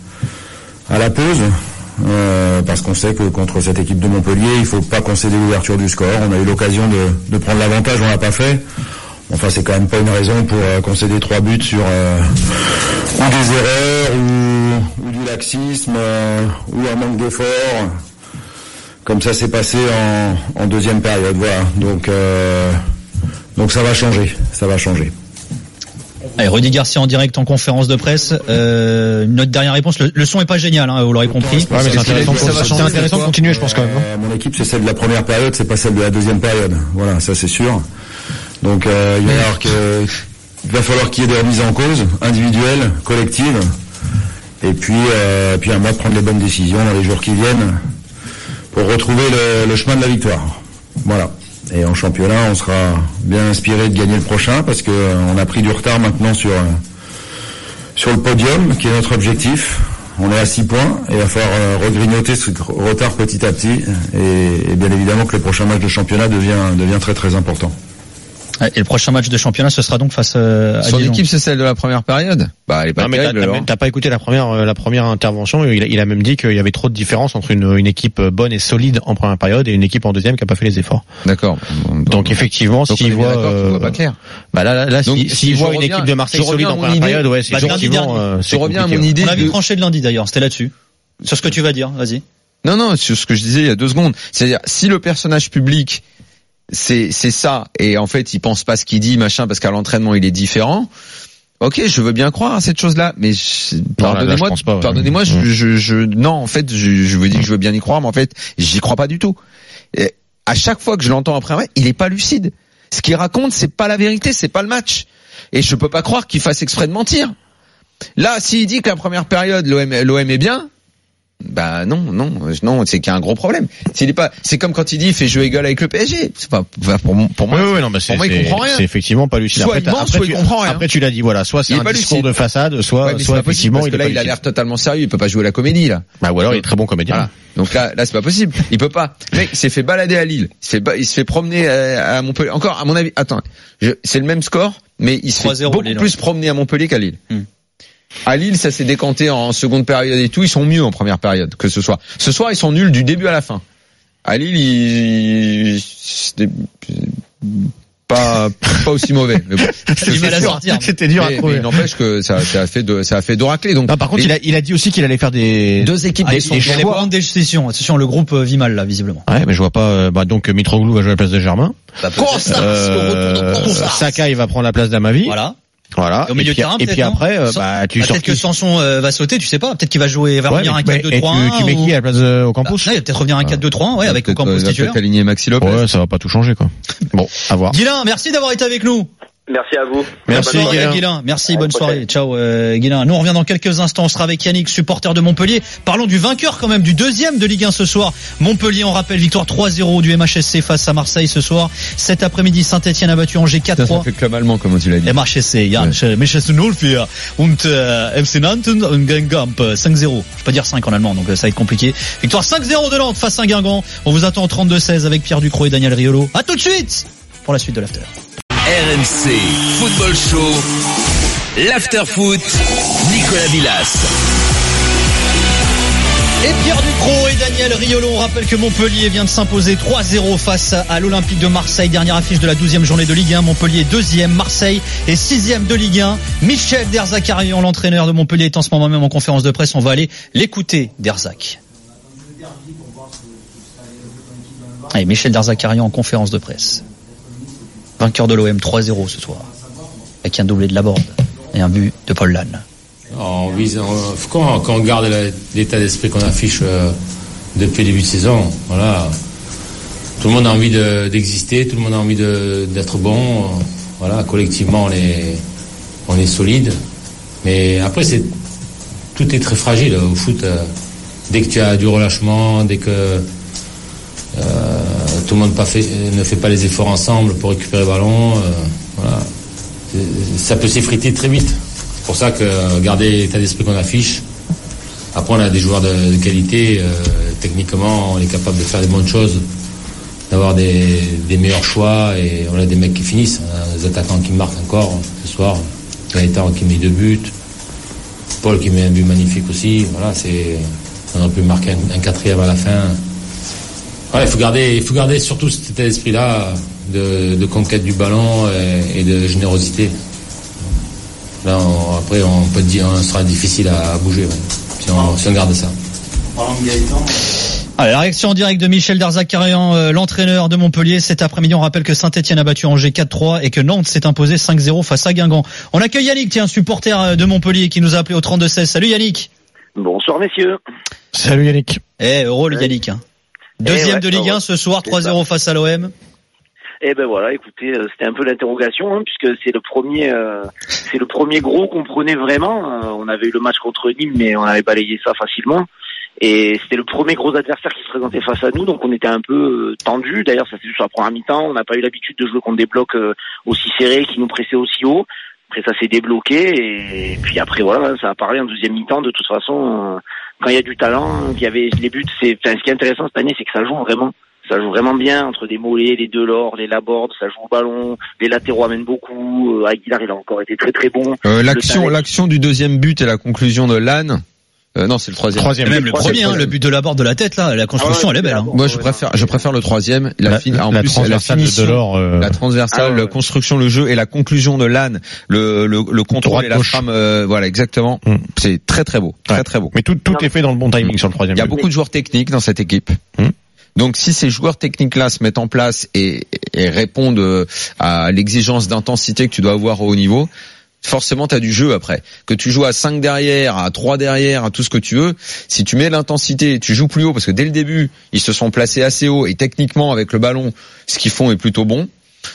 à la pause, euh, parce qu'on sait que contre cette équipe de Montpellier, il faut pas concéder l'ouverture du score. On a eu l'occasion de, de prendre l'avantage, on l'a pas fait. Enfin, c'est quand même pas une raison pour euh, concéder trois buts sur euh, ou des erreurs ou, ou du laxisme euh, ou un manque d'effort, comme ça s'est passé en, en deuxième période. Voilà. Donc, euh, donc ça va changer, ça va changer. Allez, Rudy Garcia en direct en conférence de presse. Euh, notre dernière réponse, le, le son est pas génial, hein, vous l'aurez compris. Ouais, mais c'est intéressant, ça va c'est intéressant de continuer, je pense quand même. Euh, mon équipe, c'est celle de la première période, c'est pas celle de la deuxième période. Voilà, ça c'est sûr. Donc euh, il va falloir que, il va falloir qu'il y ait des remises en cause, individuelles, collectives, et puis, euh, puis à moi de prendre les bonnes décisions dans les jours qui viennent pour retrouver le, le chemin de la victoire. Voilà. Et en championnat, on sera bien inspiré de gagner le prochain parce que euh, on a pris du retard maintenant sur euh, sur le podium, qui est notre objectif. On est à six points et il va falloir euh, regrignoter ce retard petit à petit. Et, et bien évidemment que le prochain match de championnat devient devient très très important. Et le prochain match de championnat, ce sera donc face à Son équipe, c'est celle de la première période. Bah, elle est pas non, mais terrible, t'as, alors. t'as pas écouté la première, la première intervention. Il a, il a même dit qu'il y avait trop de différence entre une, une équipe bonne et solide en première période et une équipe en deuxième qui a pas fait les efforts. D'accord. Donc, donc effectivement, donc s'il voit, euh, voit pas clair. Bah là, là, là donc, s'il si si voit reviens, une équipe de Marseille solide en première idée, période, ouais, c'est bah, effectivement, euh, je reviens à mon idée. On avait de... tranché de lundi d'ailleurs. C'était là-dessus. Sur ce que tu vas dire. Vas-y. Non, non, sur ce que je disais il y a deux secondes. C'est-à-dire, si le personnage public c'est c'est ça et en fait il pense pas ce qu'il dit machin parce qu'à l'entraînement il est différent. Ok, je veux bien croire à cette chose-là, mais je, pardonnez-moi, là, je pas, ouais. pardonnez-moi, je, je, je non en fait je, je veux dire que je veux bien y croire, mais en fait j'y crois pas du tout. Et à chaque fois que je l'entends après, ouais, il est pas lucide. Ce qu'il raconte, c'est pas la vérité, c'est pas le match. Et je peux pas croire qu'il fasse exprès de mentir. Là, s'il dit que la première période, l'O M, l'O M est bien, bah non, non, non, c'est qu'il y a un gros problème. S'il est pas, c'est comme quand il dit, il fait jeu égal avec le P S G. C'est pas, pour, pour moi, oui, oui, non, bah pour moi, il comprend rien. C'est effectivement pas lucide. Soit après, il ment, après, soit tu, il comprend rien. Après, tu l'as dit, voilà, soit c'est il un discours lucide. de façade, soit, ouais, soit effectivement, parce il que est là, pas il a lucide. l'air totalement sérieux. Il peut pas jouer la comédie, là. Bah, ou alors, il est très bon comédien. Voilà. Donc là, là, c'est pas possible. Il peut pas. Le mec, il s'est fait balader à Lille. Il se fait, il se fait promener à, à Montpellier. Encore, à mon avis, attends, je, c'est le même score, mais il se fait beaucoup Lille, plus promener à Montpellier qu'à Lille. Hmm. À Lille, ça s'est décanté en seconde période et tout. Ils sont mieux en première période que ce soir. Ce soir, ils sont nuls du début à la fin. À Lille, ils, c'était pas, pas aussi mauvais. Mais bon, c'est mal à sortir. C'était dur mais, à trouver. Mais il n'empêche que ça, ça a fait de, ça a fait de racler. Donc, non, par contre, il a, il a dit aussi qu'il allait faire des deux équipes. Ah, il allait prendre des décisions. Attention, le groupe vit mal là, visiblement. Ouais, mais je vois pas. Euh, bah donc Mitroglou va jouer à la place de Germain. Euh, Saka, il va prendre la place d'Amavi. Voilà. Voilà. Et au milieu et puis, de terrain, et puis après, euh, bah, tu bah, sors peut-être que Sanson euh, va sauter, tu sais pas. Peut-être qu'il va jouer, va ouais, revenir un quatre deux trois un. Et tu, tu mets qui à la place de Ocampos? Bah, il va peut-être revenir un quatre deux trois un, ouais, avec Ocampos titulaire. Il va peut-être aligner Maxi Lopez. Ouais, ça va pas tout changer, quoi. Bon, à voir. Guilain, merci d'avoir été avec nous. Merci à vous. Merci Guilain. Guilain. Merci, bonne soirée. Ciao euh, Guilain. Nous on revient dans quelques instants. On sera avec Yannick, supporter de Montpellier. Parlons du vainqueur quand même du deuxième de Ligue un ce soir. Montpellier, on rappelle, victoire trois zéro du M H S C face à Marseille ce soir. Cet après-midi, Saint-Etienne a battu Angers quatre trois. Ça fait club allemand, comme tu l'as dit. M H S C, ja. M H S C null vier und äh, F C Nantes und Guingamp cinq zéro. Je peux pas dire cinq en allemand, donc ça va être compliqué. Victoire cinq zéro de Nantes face à Guingamp. On vous attend en trente-deux seize avec Pierre Ducrot et Daniel Riolo. À tout de suite pour la suite de l'after. R M C Football Show, l'after foot, Nicolas Villas. Et Pierre Ducrot et Daniel Riolo. On rappelle que Montpellier vient de s'imposer trois zéro face à l'Olympique de Marseille. Dernière affiche de la douzième journée de Ligue un. Montpellier deuxième, Marseille est sixième de Ligue un. Michel Derzakarian, l'entraîneur de Montpellier, est en ce moment même en conférence de presse. On va aller l'écouter, Derzak. Allez, Michel Derzakarian en conférence de presse. Vainqueur de l'O M trois zéro ce soir, avec un doublé de Laborde et un but de Paul Lannes. On vise, on, quand, quand on regarde l'état d'esprit qu'on affiche euh, depuis le début de saison, voilà, tout le monde a envie de, d'exister, tout le monde a envie de, d'être bon. Euh, voilà, collectivement, on est, on est solide. Mais après, c'est, tout est très fragile au foot. Euh, dès que tu as du relâchement, dès que euh, tout le monde pas fait, ne fait pas les efforts ensemble pour récupérer le ballon, euh, voilà, ça peut s'effriter très vite. C'est pour ça que garder l'état d'esprit qu'on affiche. Après, on a des joueurs de, de qualité. Euh, techniquement, on est capable de faire des bonnes choses, d'avoir des, des meilleurs choix, et on a des mecs qui finissent. On a des attaquants qui marquent encore ce soir. Gaëtan qui met deux buts, Paul qui met un but magnifique aussi. Voilà, c'est, on aurait pu marquer un, un quatrième à la fin. Voilà, il faut garder, il faut garder surtout cet état d'esprit-là de, de conquête du ballon et, et de générosité. Là, on, après, on peut dire, on sera difficile à, à bouger, ouais, si, on, si on garde ça. Allez, la réaction en direct de Michel Derzakarian, euh, l'entraîneur de Montpellier. Cet après-midi, on rappelle que Saint-Etienne a battu Angers quatre trois et que Nantes s'est imposé cinq zéro face à Guingamp. On accueille Yannick, tiens, supporter de Montpellier, qui nous a appelé au trente-deux seize. Salut Yannick. Bonsoir messieurs. Salut Yannick. Eh, heureux le Yannick. Hein. Deuxième eh ouais, de Ligue un ce soir, trois zéro face à l'O M. Eh ben voilà, écoutez, euh, c'était un peu l'interrogation, hein, puisque c'est le premier, euh, c'est le premier gros qu'on prenait vraiment. Euh, on avait eu le match contre Nîmes, mais on avait balayé ça facilement. Et c'était le premier gros adversaire qui se présentait face à nous, donc on était un peu euh, tendu. D'ailleurs, ça s'est vu sur la première mi-temps. On n'a pas eu l'habitude de jouer contre des blocs euh, aussi serrés, qui nous pressaient aussi haut. Après, ça s'est débloqué, et, et puis après voilà, ça a parlé en deuxième mi-temps. De toute façon, euh, quand il y a du talent, qu'il y avait les buts, c'est, enfin, ce qui est intéressant cette année, c'est que ça joue vraiment. Ça joue vraiment bien entre des Mollets, les Delors, les Laborde, ça joue au ballon, les latéraux amènent beaucoup. Euh, Aguilar, il a encore été très très bon. Euh, l'action, l'action du deuxième but et la conclusion de Lannes. Euh, non, c'est le troisième. Troisième, même le, le premier, hein, le but de Laborde de la tête là, la construction, ah ouais, elle est belle. Hein. Moi, je préfère, je préfère le troisième. La, la, fin, en la plus, transversale la finition, de Delors, euh... la transversale, ah ouais. La construction, le jeu et la conclusion de Lannes, le le, le contrôle Droite, et la gauche. Frame, euh, voilà, exactement. Mm. C'est très très beau, très ouais. très beau. Mais tout tout non. est fait dans le bon timing sur le troisième. Il y a beaucoup de joueurs techniques dans cette équipe. Mm. Donc si ces joueurs techniques-là se mettent en place et, et répondent à l'exigence d'intensité que tu dois avoir au haut niveau, forcément tu as du jeu après. Que tu joues à cinq derrière, à trois derrière, à tout ce que tu veux, si tu mets l'intensité, tu joues plus haut, parce que dès le début, ils se sont placés assez haut, et techniquement avec le ballon, ce qu'ils font est plutôt bon.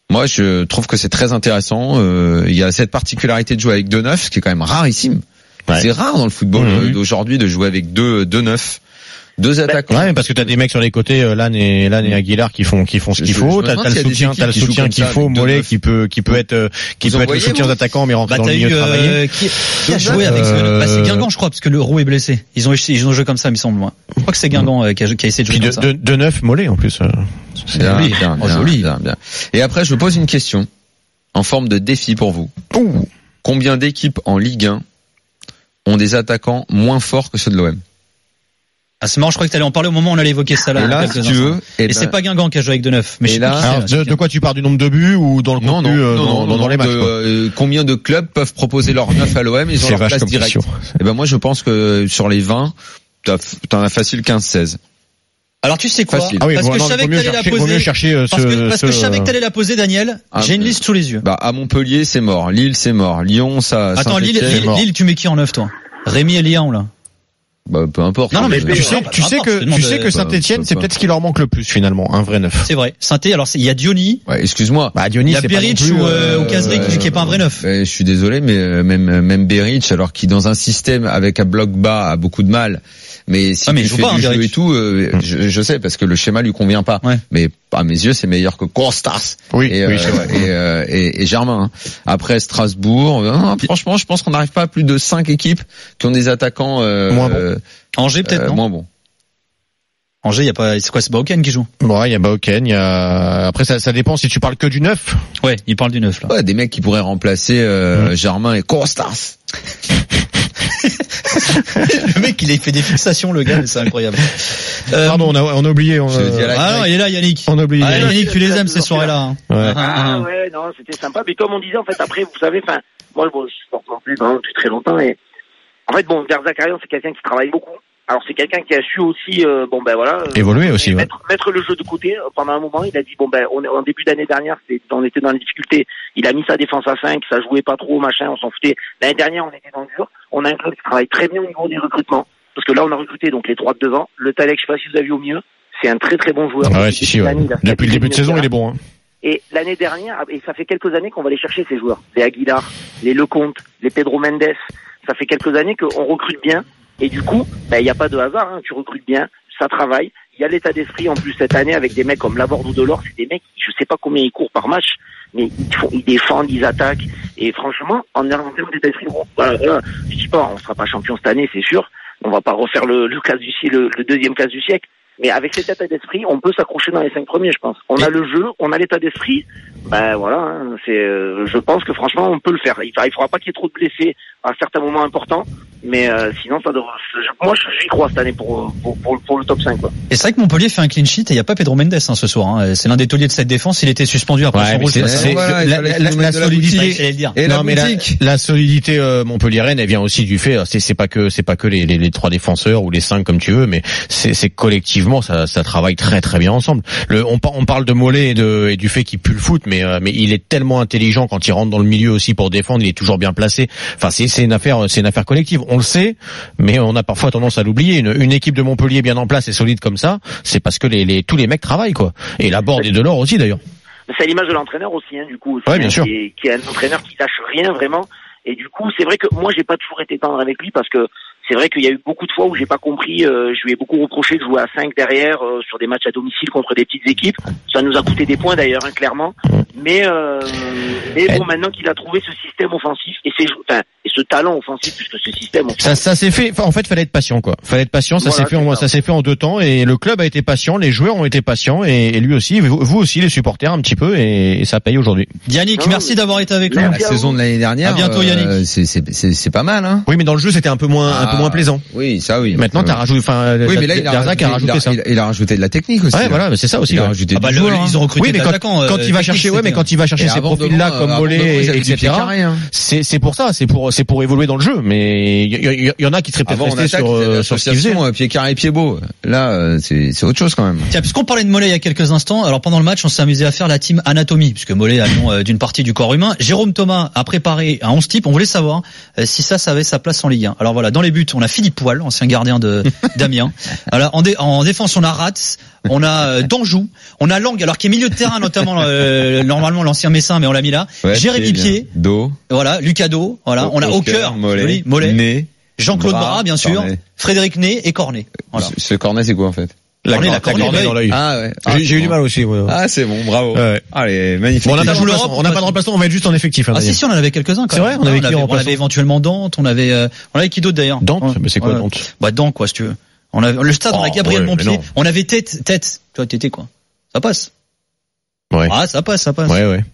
Moi, je trouve que c'est très intéressant. Euh, il y a cette particularité de jouer avec deux neufs, ce qui est quand même rarissime. Ouais. C'est rare dans le football mmh. d'aujourd'hui de jouer avec deux deux neufs. Deux attaquants. Ouais, parce que t'as des mecs sur les côtés, euh, Lan et Lan et Aguilar qui font qui font ce qu'il je, faut. Je t'as, t'as le soutien, t'as le soutien qu'il faut. Mollet qui peut qui peut être euh, qui peut être le soutien d'attaquant mais rentrer bah, dans le milieu eu, travailler. Euh, qui, qui a joué avec euh, bah, c'est Guingamp, je crois, parce que le Roux est blessé. Ils ont ils ont joué comme ça, il me semble. Moi. Je crois que c'est Guingamp euh, qui, a, qui a essayé de jouer Puis comme de, ça. De, de neuf Mollet en plus. Euh, c'est bien, joli. Bien, bien, oh, joli. Bien, bien. Et après, je me pose une question en forme de défi pour vous. Ouh. Combien d'équipes en Ligue un ont des attaquants moins forts que ceux de l'O M? Ah, c'est marrant, je crois que t'allais en parler au moment où on allait évoquer ça là. Et là, si tu veux. Et, et ben, c'est pas Guingamp qui a joué avec deux neufs. Mais je là, alors, de, de quoi tu parles, du nombre de buts ou dans le non, contenu, non, euh, non, dans, non, dans, non, dans les matchs, de, quoi. euh, combien de clubs peuvent proposer leur neuf à l'O M? Ils ont leur place directe. Et ben, moi, je pense que sur les vingt, t'en as facile quinze seize. Alors tu sais quoi? Facile. Ah oui, parce bon, que non, je savais que t'allais la poser. Mieux chercher, euh, parce ce, que, parce ce, que je savais que t'allais la poser, Daniel. Ah, j'ai une liste sous les yeux. Bah, à Montpellier, c'est mort. Lille, c'est mort. Lyon, ça. Attends, Lille, Lille, Lille, tu mets qui en neuf, toi? Rémi et Lyon, là. Bah, peu importe. Non, non mais tu sais, tu sais que, tu sais que Saint-Etienne, c'est peut-être ce qui leur manque le plus, finalement, un vrai neuf. C'est vrai. Saint-Etienne, alors, il y a Diony. Ouais, excuse-moi. Bah, Diony, il y a Beric ou, euh, ou Kazri qui est pas un vrai neuf. Je suis désolé, mais même, même Beric, alors qu'il dans un système avec un bloc bas a beaucoup de mal. Mais si ah, mais tu fais pas, du hein, jeu et tout, euh, hum. je, je sais parce que le schéma lui convient pas. Ouais. Mais à mes yeux, c'est meilleur que Costas. Oui, et, oui, euh, c'est vrai. Et, euh, et, et Germain. Hein. Après Strasbourg, non, franchement, je pense qu'on n'arrive pas à plus de cinq équipes qui ont des attaquants euh, moins bons. Euh, Angers peut-être euh, non moins bons. Angers, il y a pas, c'est quoi, c'est Bauken qui joue? Ouais, il y a Bauken, il y a, après ça, ça dépend si tu parles que du neuf. Ouais, il parle du neuf, là. Ouais, des mecs qui pourraient remplacer, euh, mmh. Germain et Costas. Le mec, il a fait des fixations, le gars, mais c'est incroyable. Euh, Pardon, on a, on a oublié. On, euh, ah non, il est là, Yannick. On a oublié. Ah, Yannick, tu les aimes ces soirées-là. Hein. Ouais. Ah ouais, non, c'était sympa. Mais comme on disait, en fait, après, vous savez, enfin, moi, bon, je supporte non plus vraiment depuis très longtemps. Et en fait, bon, Derzakarian, c'est quelqu'un qui travaille beaucoup. Alors c'est quelqu'un qui a su aussi, euh, bon ben voilà, euh, évoluer aussi, mettre, ouais. mettre le jeu de côté. Pendant un moment, il a dit bon ben on est en début d'année dernière, c'est, on était dans les difficultés. Il a mis sa défense à cinq, ça jouait pas trop, machin, on s'en foutait. L'année dernière, on était dans le dur. On a un club qui travaille très bien au niveau des recrutements, parce que là, on a recruté donc les trois de devant. Le Talek, je sais pas si vous avez vu au milieu, c'est un très très bon joueur. Ah ouais, si, si, ouais. Depuis le début de saison, il est bon. Hein. Et l'année dernière, et ça fait quelques années qu'on va aller chercher ces joueurs, les Aguilar, les Lecomte, les Pedro Mendes. Ça fait quelques années qu'on recrute bien. Et du coup, ben, il n'y a pas de hasard, hein. Tu recrutes bien, ça travaille. Il y a l'état d'esprit en plus cette année avec des mecs comme Laborde ou Delors. C'est des mecs, je sais pas combien ils courent par match, mais ils font, ils défendent, ils attaquent. Et franchement, en termes d'état d'esprit, bon, voilà, voilà, je dis pas, on sera pas champion cette année, c'est sûr. On va pas refaire le, le cas du siècle, le, le deuxième cas du siècle. Mais avec cet état d'esprit, on peut s'accrocher dans les cinq premiers, je pense. On a le jeu, on a l'état d'esprit. Ben voilà, hein, c'est. Euh, je pense que franchement, on peut le faire. Il ne faudra pas qu'il y ait trop de blessés à certains moments importants, mais euh, sinon, ça devrait. Je, moi, j'y crois cette année pour pour, pour pour le top cinq. Quoi. Et c'est vrai que Montpellier fait un clean sheet et il n'y a pas Pedro Mendes hein, ce soir. Hein. C'est l'un des tauliers de cette défense. Il était suspendu après ouais, son rôle. C'est, c'est, voilà, la, la, la, la solidité. Et non, la mais la, la solidité euh, montpelliéraine, elle vient aussi du fait. C'est, c'est pas que c'est pas que les, les les trois défenseurs ou les cinq comme tu veux, mais c'est, c'est collectivement ça ça travaille très très bien ensemble. Le, on, on parle de Mollet et, de, et du fait qu'il pue le foot, mais euh, mais il est tellement intelligent quand il rentre dans le milieu aussi pour défendre. Il est toujours bien placé. Enfin, c'est c'est une affaire c'est une affaire collective. On le sait, mais on a parfois tendance à l'oublier. Une, une équipe de Montpellier bien en place et solide comme ça, c'est parce que les, les tous les mecs travaillent quoi. Et Laborde et Delors aussi d'ailleurs. C'est à l'image de l'entraîneur aussi, hein, du coup. Aussi, ouais, bien hein, sûr. Qui est, qui est un entraîneur qui lâche rien vraiment. Et du coup, c'est vrai que moi, j'ai pas toujours été tendre avec lui parce que c'est vrai qu'il y a eu beaucoup de fois où j'ai pas compris. Euh, je lui ai beaucoup reproché de jouer à cinq derrière euh, sur des matchs à domicile contre des petites équipes. Ça nous a coûté des points d'ailleurs, hein, clairement. Mais, euh, mais bon, maintenant qu'il a trouvé ce système offensif et, c'est, enfin, et ce talent offensif, puisque ce système offensif, ça, ça s'est fait. Enfin, en fait, fallait être patient, quoi. Fallait être patient. Ça voilà, s'est fait, en, ça. ça s'est fait en deux temps. Et le club a été patient, les joueurs ont été patients, et, et lui aussi, vous, vous aussi, les supporters, un petit peu, et, et ça paye aujourd'hui. Yannick, non, merci d'avoir été avec nous. La saison de l'année dernière. À bientôt, Yannick. Euh, c'est, c'est, c'est, c'est pas mal, hein. Oui, mais dans le jeu, c'était un peu moins, ah, un peu moins plaisant. Oui, ça, oui. Maintenant, t'as rajouté. Enfin, oui, mais là, il a, rajouté, a rajouté il a, ça. Il a, il a rajouté de la technique aussi. Ouais, voilà, c'est ça aussi. Il a ouais. rajouté ah bah, du le, joueur, ils ont recruté oui, mais quand, quand, quand il va chercher, ouais, mais quand il va chercher ces profils-là comme Mollet, et cetera. C'est, c'est pour ça, c'est pour, c'est pour évoluer dans le jeu. Mais il y, y, y en a qui seraient peut-être restés sur, sur ce qu'ils faisaient. Pied carré, pied beau. Là, c'est, c'est autre chose quand même. Tiens, puisqu'on parlait de Mollet il y a quelques instants, alors pendant le match, on s'est amusé à faire la team anatomie, puisque Mollet a le nom d'une partie du corps humain. Jérôme Thomas a préparé un onze type. On voulait savoir si ça, ça avait sa place en Ligue un. Alors voilà, dans les buts, on a Philippe Poil, ancien gardien de d'Amiens. Alors en, dé, en défense, on a Ratz, on a euh, Danjou, on a Lang, alors qui est milieu de terrain notamment euh, normalement l'ancien Messin, mais on l'a mis là. Ouais, Jérémy Pied, Do, voilà, Lucas Do, voilà, o- on a Hawker, Mollet, Mollet, Né, Jean-Claude Bras, Bras, bien sûr, Cornet. Frédéric Ney et Cornet. Voilà. Ce, ce cornet, c'est quoi en fait? La Cornet, la Cornet, cornée dans l'œil. Ah ouais. J'ai, j'ai eu du mal aussi. Ouais. Ah c'est bon, bravo. Ouais. Allez, magnifique. Bon, on n'a pas de joue remplaçant, l'Europe, on n'a on pas de passe- remplaçant, on va être juste en effectif. Hein, Ah si Daniel. si, on en avait quelques-uns quand C'est même. vrai, on avait Ah, qui en on remplaçant avait éventuellement Dante, on avait euh, on avait qui d'autre d'ailleurs? Dante, On- mais c'est quoi ouais. Dante? Bah Dante quoi si tu veux. On avait le stade, on a Oh, Gabriel ouais, mais Montpied, non. on avait tête tête, toi Tété quoi. Ça passe. Ouais. Ah, ça passe, ça passe. Ouais, ouais.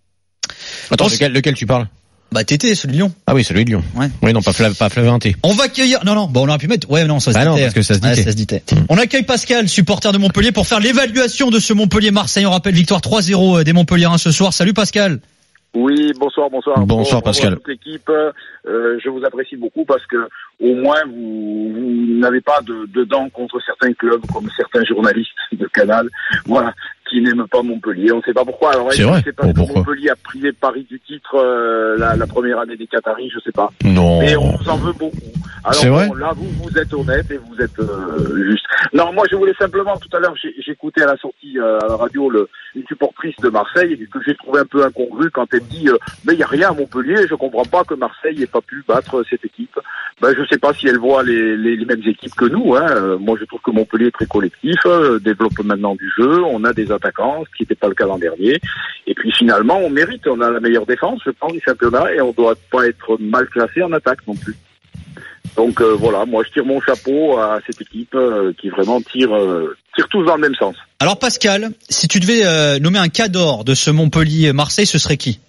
Attends, On- lequel, lequel tu parles? Bah Tété, celui de Lyon. Ah oui, celui de Lyon. Ouais. Oui, non, pas Flav, pas Flavin T. On va accueillir. Non, non. Bon, on aurait pu mettre. Ouais, non, ça se Bah dit. non, parce que ça se dit. ça se dit. On accueille Pascal, supporter de Montpellier, pour faire l'évaluation de ce Montpellier-Marseille. On rappelle victoire trois zéro des Montpelliérains ce soir. Salut Pascal. Oui, bonsoir, bonsoir. Bonsoir, Bonjour Pascal. à toute l'équipe. Euh, je vous apprécie beaucoup parce que au moins vous, vous n'avez pas de, de dents contre certains clubs comme certains journalistes de Canal, voilà, qui n'aiment pas Montpellier. On ne sait pas pourquoi. Alors C'est est-ce vrai. que c'est parce Oh, que pourquoi Montpellier a privé Paris du titre euh, la, la première année des Qataris, je sais pas. Non. Mais on vous en veut beaucoup. Alors C'est vrai bon, là, vous, vous êtes honnête et vous êtes euh, juste. Non, moi, je voulais simplement, tout à l'heure, j'ai, j'écoutais à la sortie euh, à la radio le, une supportrice de Marseille que j'ai trouvé un peu incongrue quand elle dit euh, mais il n'y a rien à Montpellier, je comprends pas que Marseille n'ait pas pu battre cette équipe. Ben, je sais pas si elle voit les, les, les mêmes équipes que nous. Hein. Euh, moi, je trouve que Montpellier est très collectif, euh, développe maintenant du jeu, on a des attaquants, ce qui n'était pas le cas l'an dernier. Et puis finalement, on mérite, on a la meilleure défense, je pense, du championnat et on doit pas être mal classé en attaque non plus. Donc euh, voilà, moi je tire mon chapeau à cette équipe euh, qui vraiment tire, euh, tire tous dans le même sens. Alors Pascal, si tu devais euh, nommer un cadre de ce Montpellier-Marseille, ce serait qui?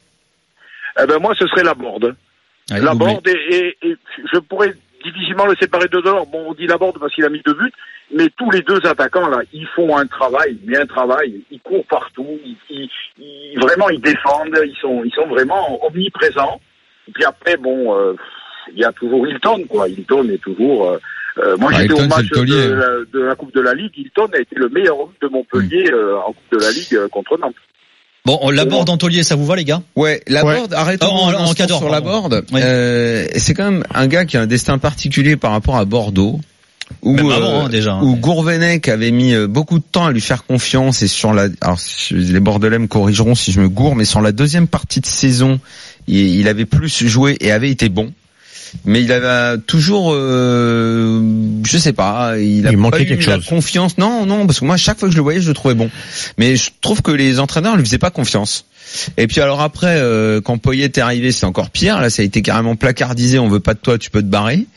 Eh ben moi ce serait Laborde. Ouais, Laborde et, et, et je pourrais difficilement le séparer de Delors. Bon, on dit Laborde parce qu'il a mis deux buts, mais tous les deux attaquants là, ils font un travail, mais un travail, ils courent partout, ils, ils, ils vraiment ils défendent, ils sont, ils sont vraiment omniprésents. Et puis après bon. Euh, il y a toujours Hilton, quoi. Hilton est toujours. Euh, euh, moi, Ah, j'étais Hilton, au match c'est le taulier. de la, de la Coupe de la Ligue. Hilton a été le meilleur homme de Montpellier euh, en Coupe de la Ligue euh, contre Nantes. Bon, on l'aborde en taulier, ça vous va les gars? Ouais, Laborde, Ouais. arrêtons Oh, en- un en instant cadre, sur pardon. Laborde. Ouais. Euh, c'est quand même un gars qui a un destin particulier par rapport à Bordeaux. Où, Même avant, hein, déjà, hein. où Gourvenec avait mis euh, beaucoup de temps à lui faire confiance et sur la, alors les Bordelais me corrigeront si je me gourre, mais sur la deuxième partie de saison, il, il avait plus joué et avait été bon. Mais il avait toujours, euh, je sais pas, il a Il pas manquait eu quelque la chose. confiance. Non, non, parce que moi, chaque fois que je le voyais, je le trouvais bon. Mais je trouve que les entraîneurs lui faisaient pas confiance. Et puis alors après, euh, quand Poyet est arrivé, c'est encore pire. Là, ça a été carrément placardisé. On veut pas de toi, tu peux te barrer.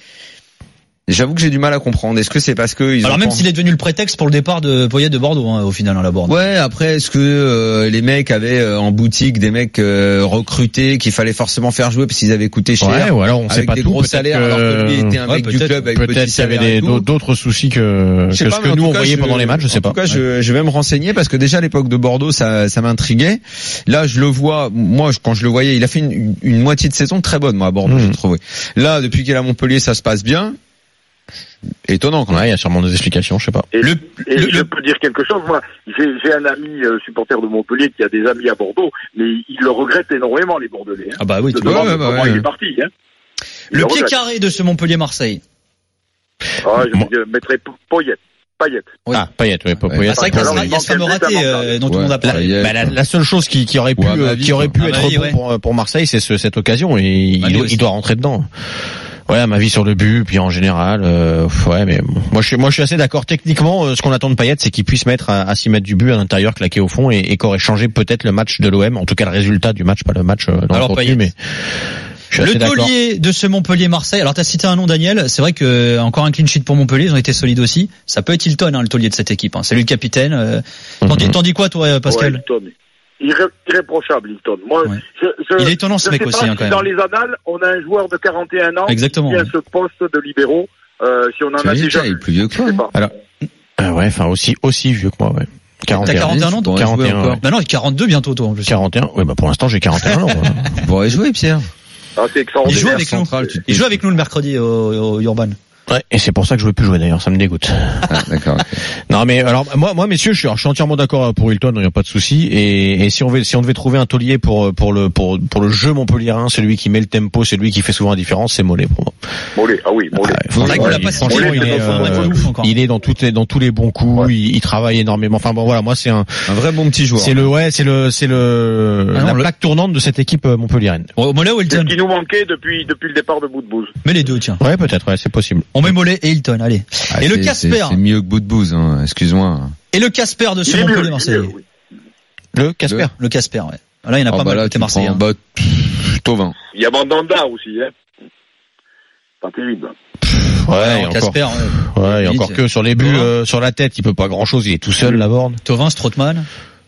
J'avoue que j'ai du mal à comprendre. Est-ce que c'est parce que ils Alors ont même pas- s'il est devenu le prétexte pour le départ de Poyet de Bordeaux, hein, au final, à la Borde. Ouais, après, est-ce que euh, les mecs avaient euh, en boutique des mecs euh, recrutés qu'il fallait forcément faire jouer parce qu'ils avaient coûté cher, Ouais, ou alors on sait avec pas des tout. gros peut-être salaires, que- alors que lui était un Ouais, mec du peut-être- club avec Peut-être petit qu'il y avait salaire et des, tout. d'autres- d'autres soucis que, Je sais que pas, ce mais que en nous tout on cas, voyait je- pendant les matchs, je sais en pas. tout cas, je, je vais me renseigner parce que déjà à l'époque de Bordeaux, ça, ça m'intriguait. Là, je le vois. Moi, je- quand je le voyais, il a fait une, une moitié de saison très bonne, moi, à Bordeaux, Mmh. j'ai trouvé. Là, depuis qu'il est à Montpellier, ça se passe bien. Étonnant, quand même. Ouais, il y a sûrement des explications, je sais pas. Et, Le- et le- je peux dire quelque chose. Moi, j'ai, j'ai un ami euh, supporter de Montpellier qui a des amis à Bordeaux, mais il le regrette énormément, les Bordelais. Hein. Ah bah oui, Je tu me demande ouais, bah comment ouais. il est parti. Hein. Le Il pied regrette. carré de ce Montpellier-Marseille. Ah, je Moi- me mettrais Poyet. Payet. Oui. Ah, Payet, ouais, pas Ouais. Payet. Ah, c'est vrai qu'il y a- Alors, il y a il ce fameux manque un raté but à euh, dont tout le monde a Ouais, parlé. Payet. Bah, la, la seule chose qui, qui aurait pu, Ouais, à ma euh, vie, qui aurait pu quoi. être À ma vie, bon ouais. pour, pour Marseille, c'est ce, cette occasion et il, Ma vie doit- aussi. il doit rentrer dedans. Ouais, à ma vie sur le but, puis en général, euh, ouais, mais bon. moi je suis, moi je suis assez d'accord. Techniquement, euh, ce qu'on attend de Payet, c'est qu'il puisse mettre à, à six mètres du but à l'intérieur, claqué au fond, et, et qu'aurait changé peut-être le match de l'O M, en tout cas le résultat du match, pas le match euh, dans Alors, le contenu, Payet. mais je suis Le assez d'accord. taulier de ce Montpellier-Marseille. Alors, t'as cité un nom, Daniel. C'est vrai que euh, encore un clean sheet pour Montpellier. Ils ont été solides aussi. Ça peut être Hilton, hein, le taulier de cette équipe. Hein. C'est lui le capitaine. Euh... T'en dis, Mhm. t'en dis quoi, toi, euh, Pascal? Ouais, Hilton. Irré- irréprochable, Hilton. Moi, Ouais. je, je, Il est étonnant, ce je mec sais aussi, pas hein, si quand même. dans les annales, on a un joueur de quarante et un ans Exactement, qui vient ouais. ce poste de libéraux. Euh, si on en Tu a as dit, déjà il est vu. plus vieux que Je toi. sais hein. pas. Alors, euh, ouais, enfin aussi aussi vieux que moi, ouais. quarante et un. T'as quarante et un ans, donc? quarante et un, ouais. Non, non, quarante-deux bientôt, toi, en plus. quarante et un. Ouais, bah pour l'instant j'ai quarante et un ans. ouais. Vous pourrez jouer, Pierre. Ah, c'est Il extraordinaire. joue avec nous. Central, tu te- Il joue avec nous le mercredi au, au Urban. Ouais, et c'est pour ça que je veux plus jouer d'ailleurs, ça me dégoûte. Ah, d'accord. Okay. Non mais alors moi moi messieurs, je suis, je suis entièrement d'accord pour Hilton, il n'y a pas de souci. Et, et si on veut, si on devait trouver un taulier pour pour le pour pour le jeu montpelliérain, celui qui met le tempo, celui qui fait souvent la différence, c'est Mollet pour moi. Mollet, ah oui, Mollet. Ah, franchement, ouais, il, pas franchement, il, est, euh, il est dans toutes les dans tous les bons coups, ouais. il, il travaille énormément. Enfin bon voilà, moi c'est un un vrai bon petit joueur. C'est le ouais, c'est le c'est le ah non, la le... plaque tournante de cette équipe montpelliéraine. Bon, Mollet ou Hilton? C'est ce qui nous manquait depuis depuis le départ de Boudbouz. Mais les deux, tiens. Ouais, peut-être, ouais, c'est possible. On met Mollet et Hilton, allez. Ah, et le Casper. C'est mieux que Boudbouz, hein, excuse-moi. Et le Casper de ce Montpellier Marseille. Oui. Le Casper. Le, le Casper, ouais. Là, il y en a oh, pas bah mal là, côté Marseille. Hein. Bah, Thauvin. Il y a Mandanda aussi, hein. Pas terrible. Ouais, ouais, et encore, Casper, ouais, ouais et encore que sur les buts, euh, sur la tête, il peut pas grand chose, il est tout seul, la borne. Thauvin, Strootman.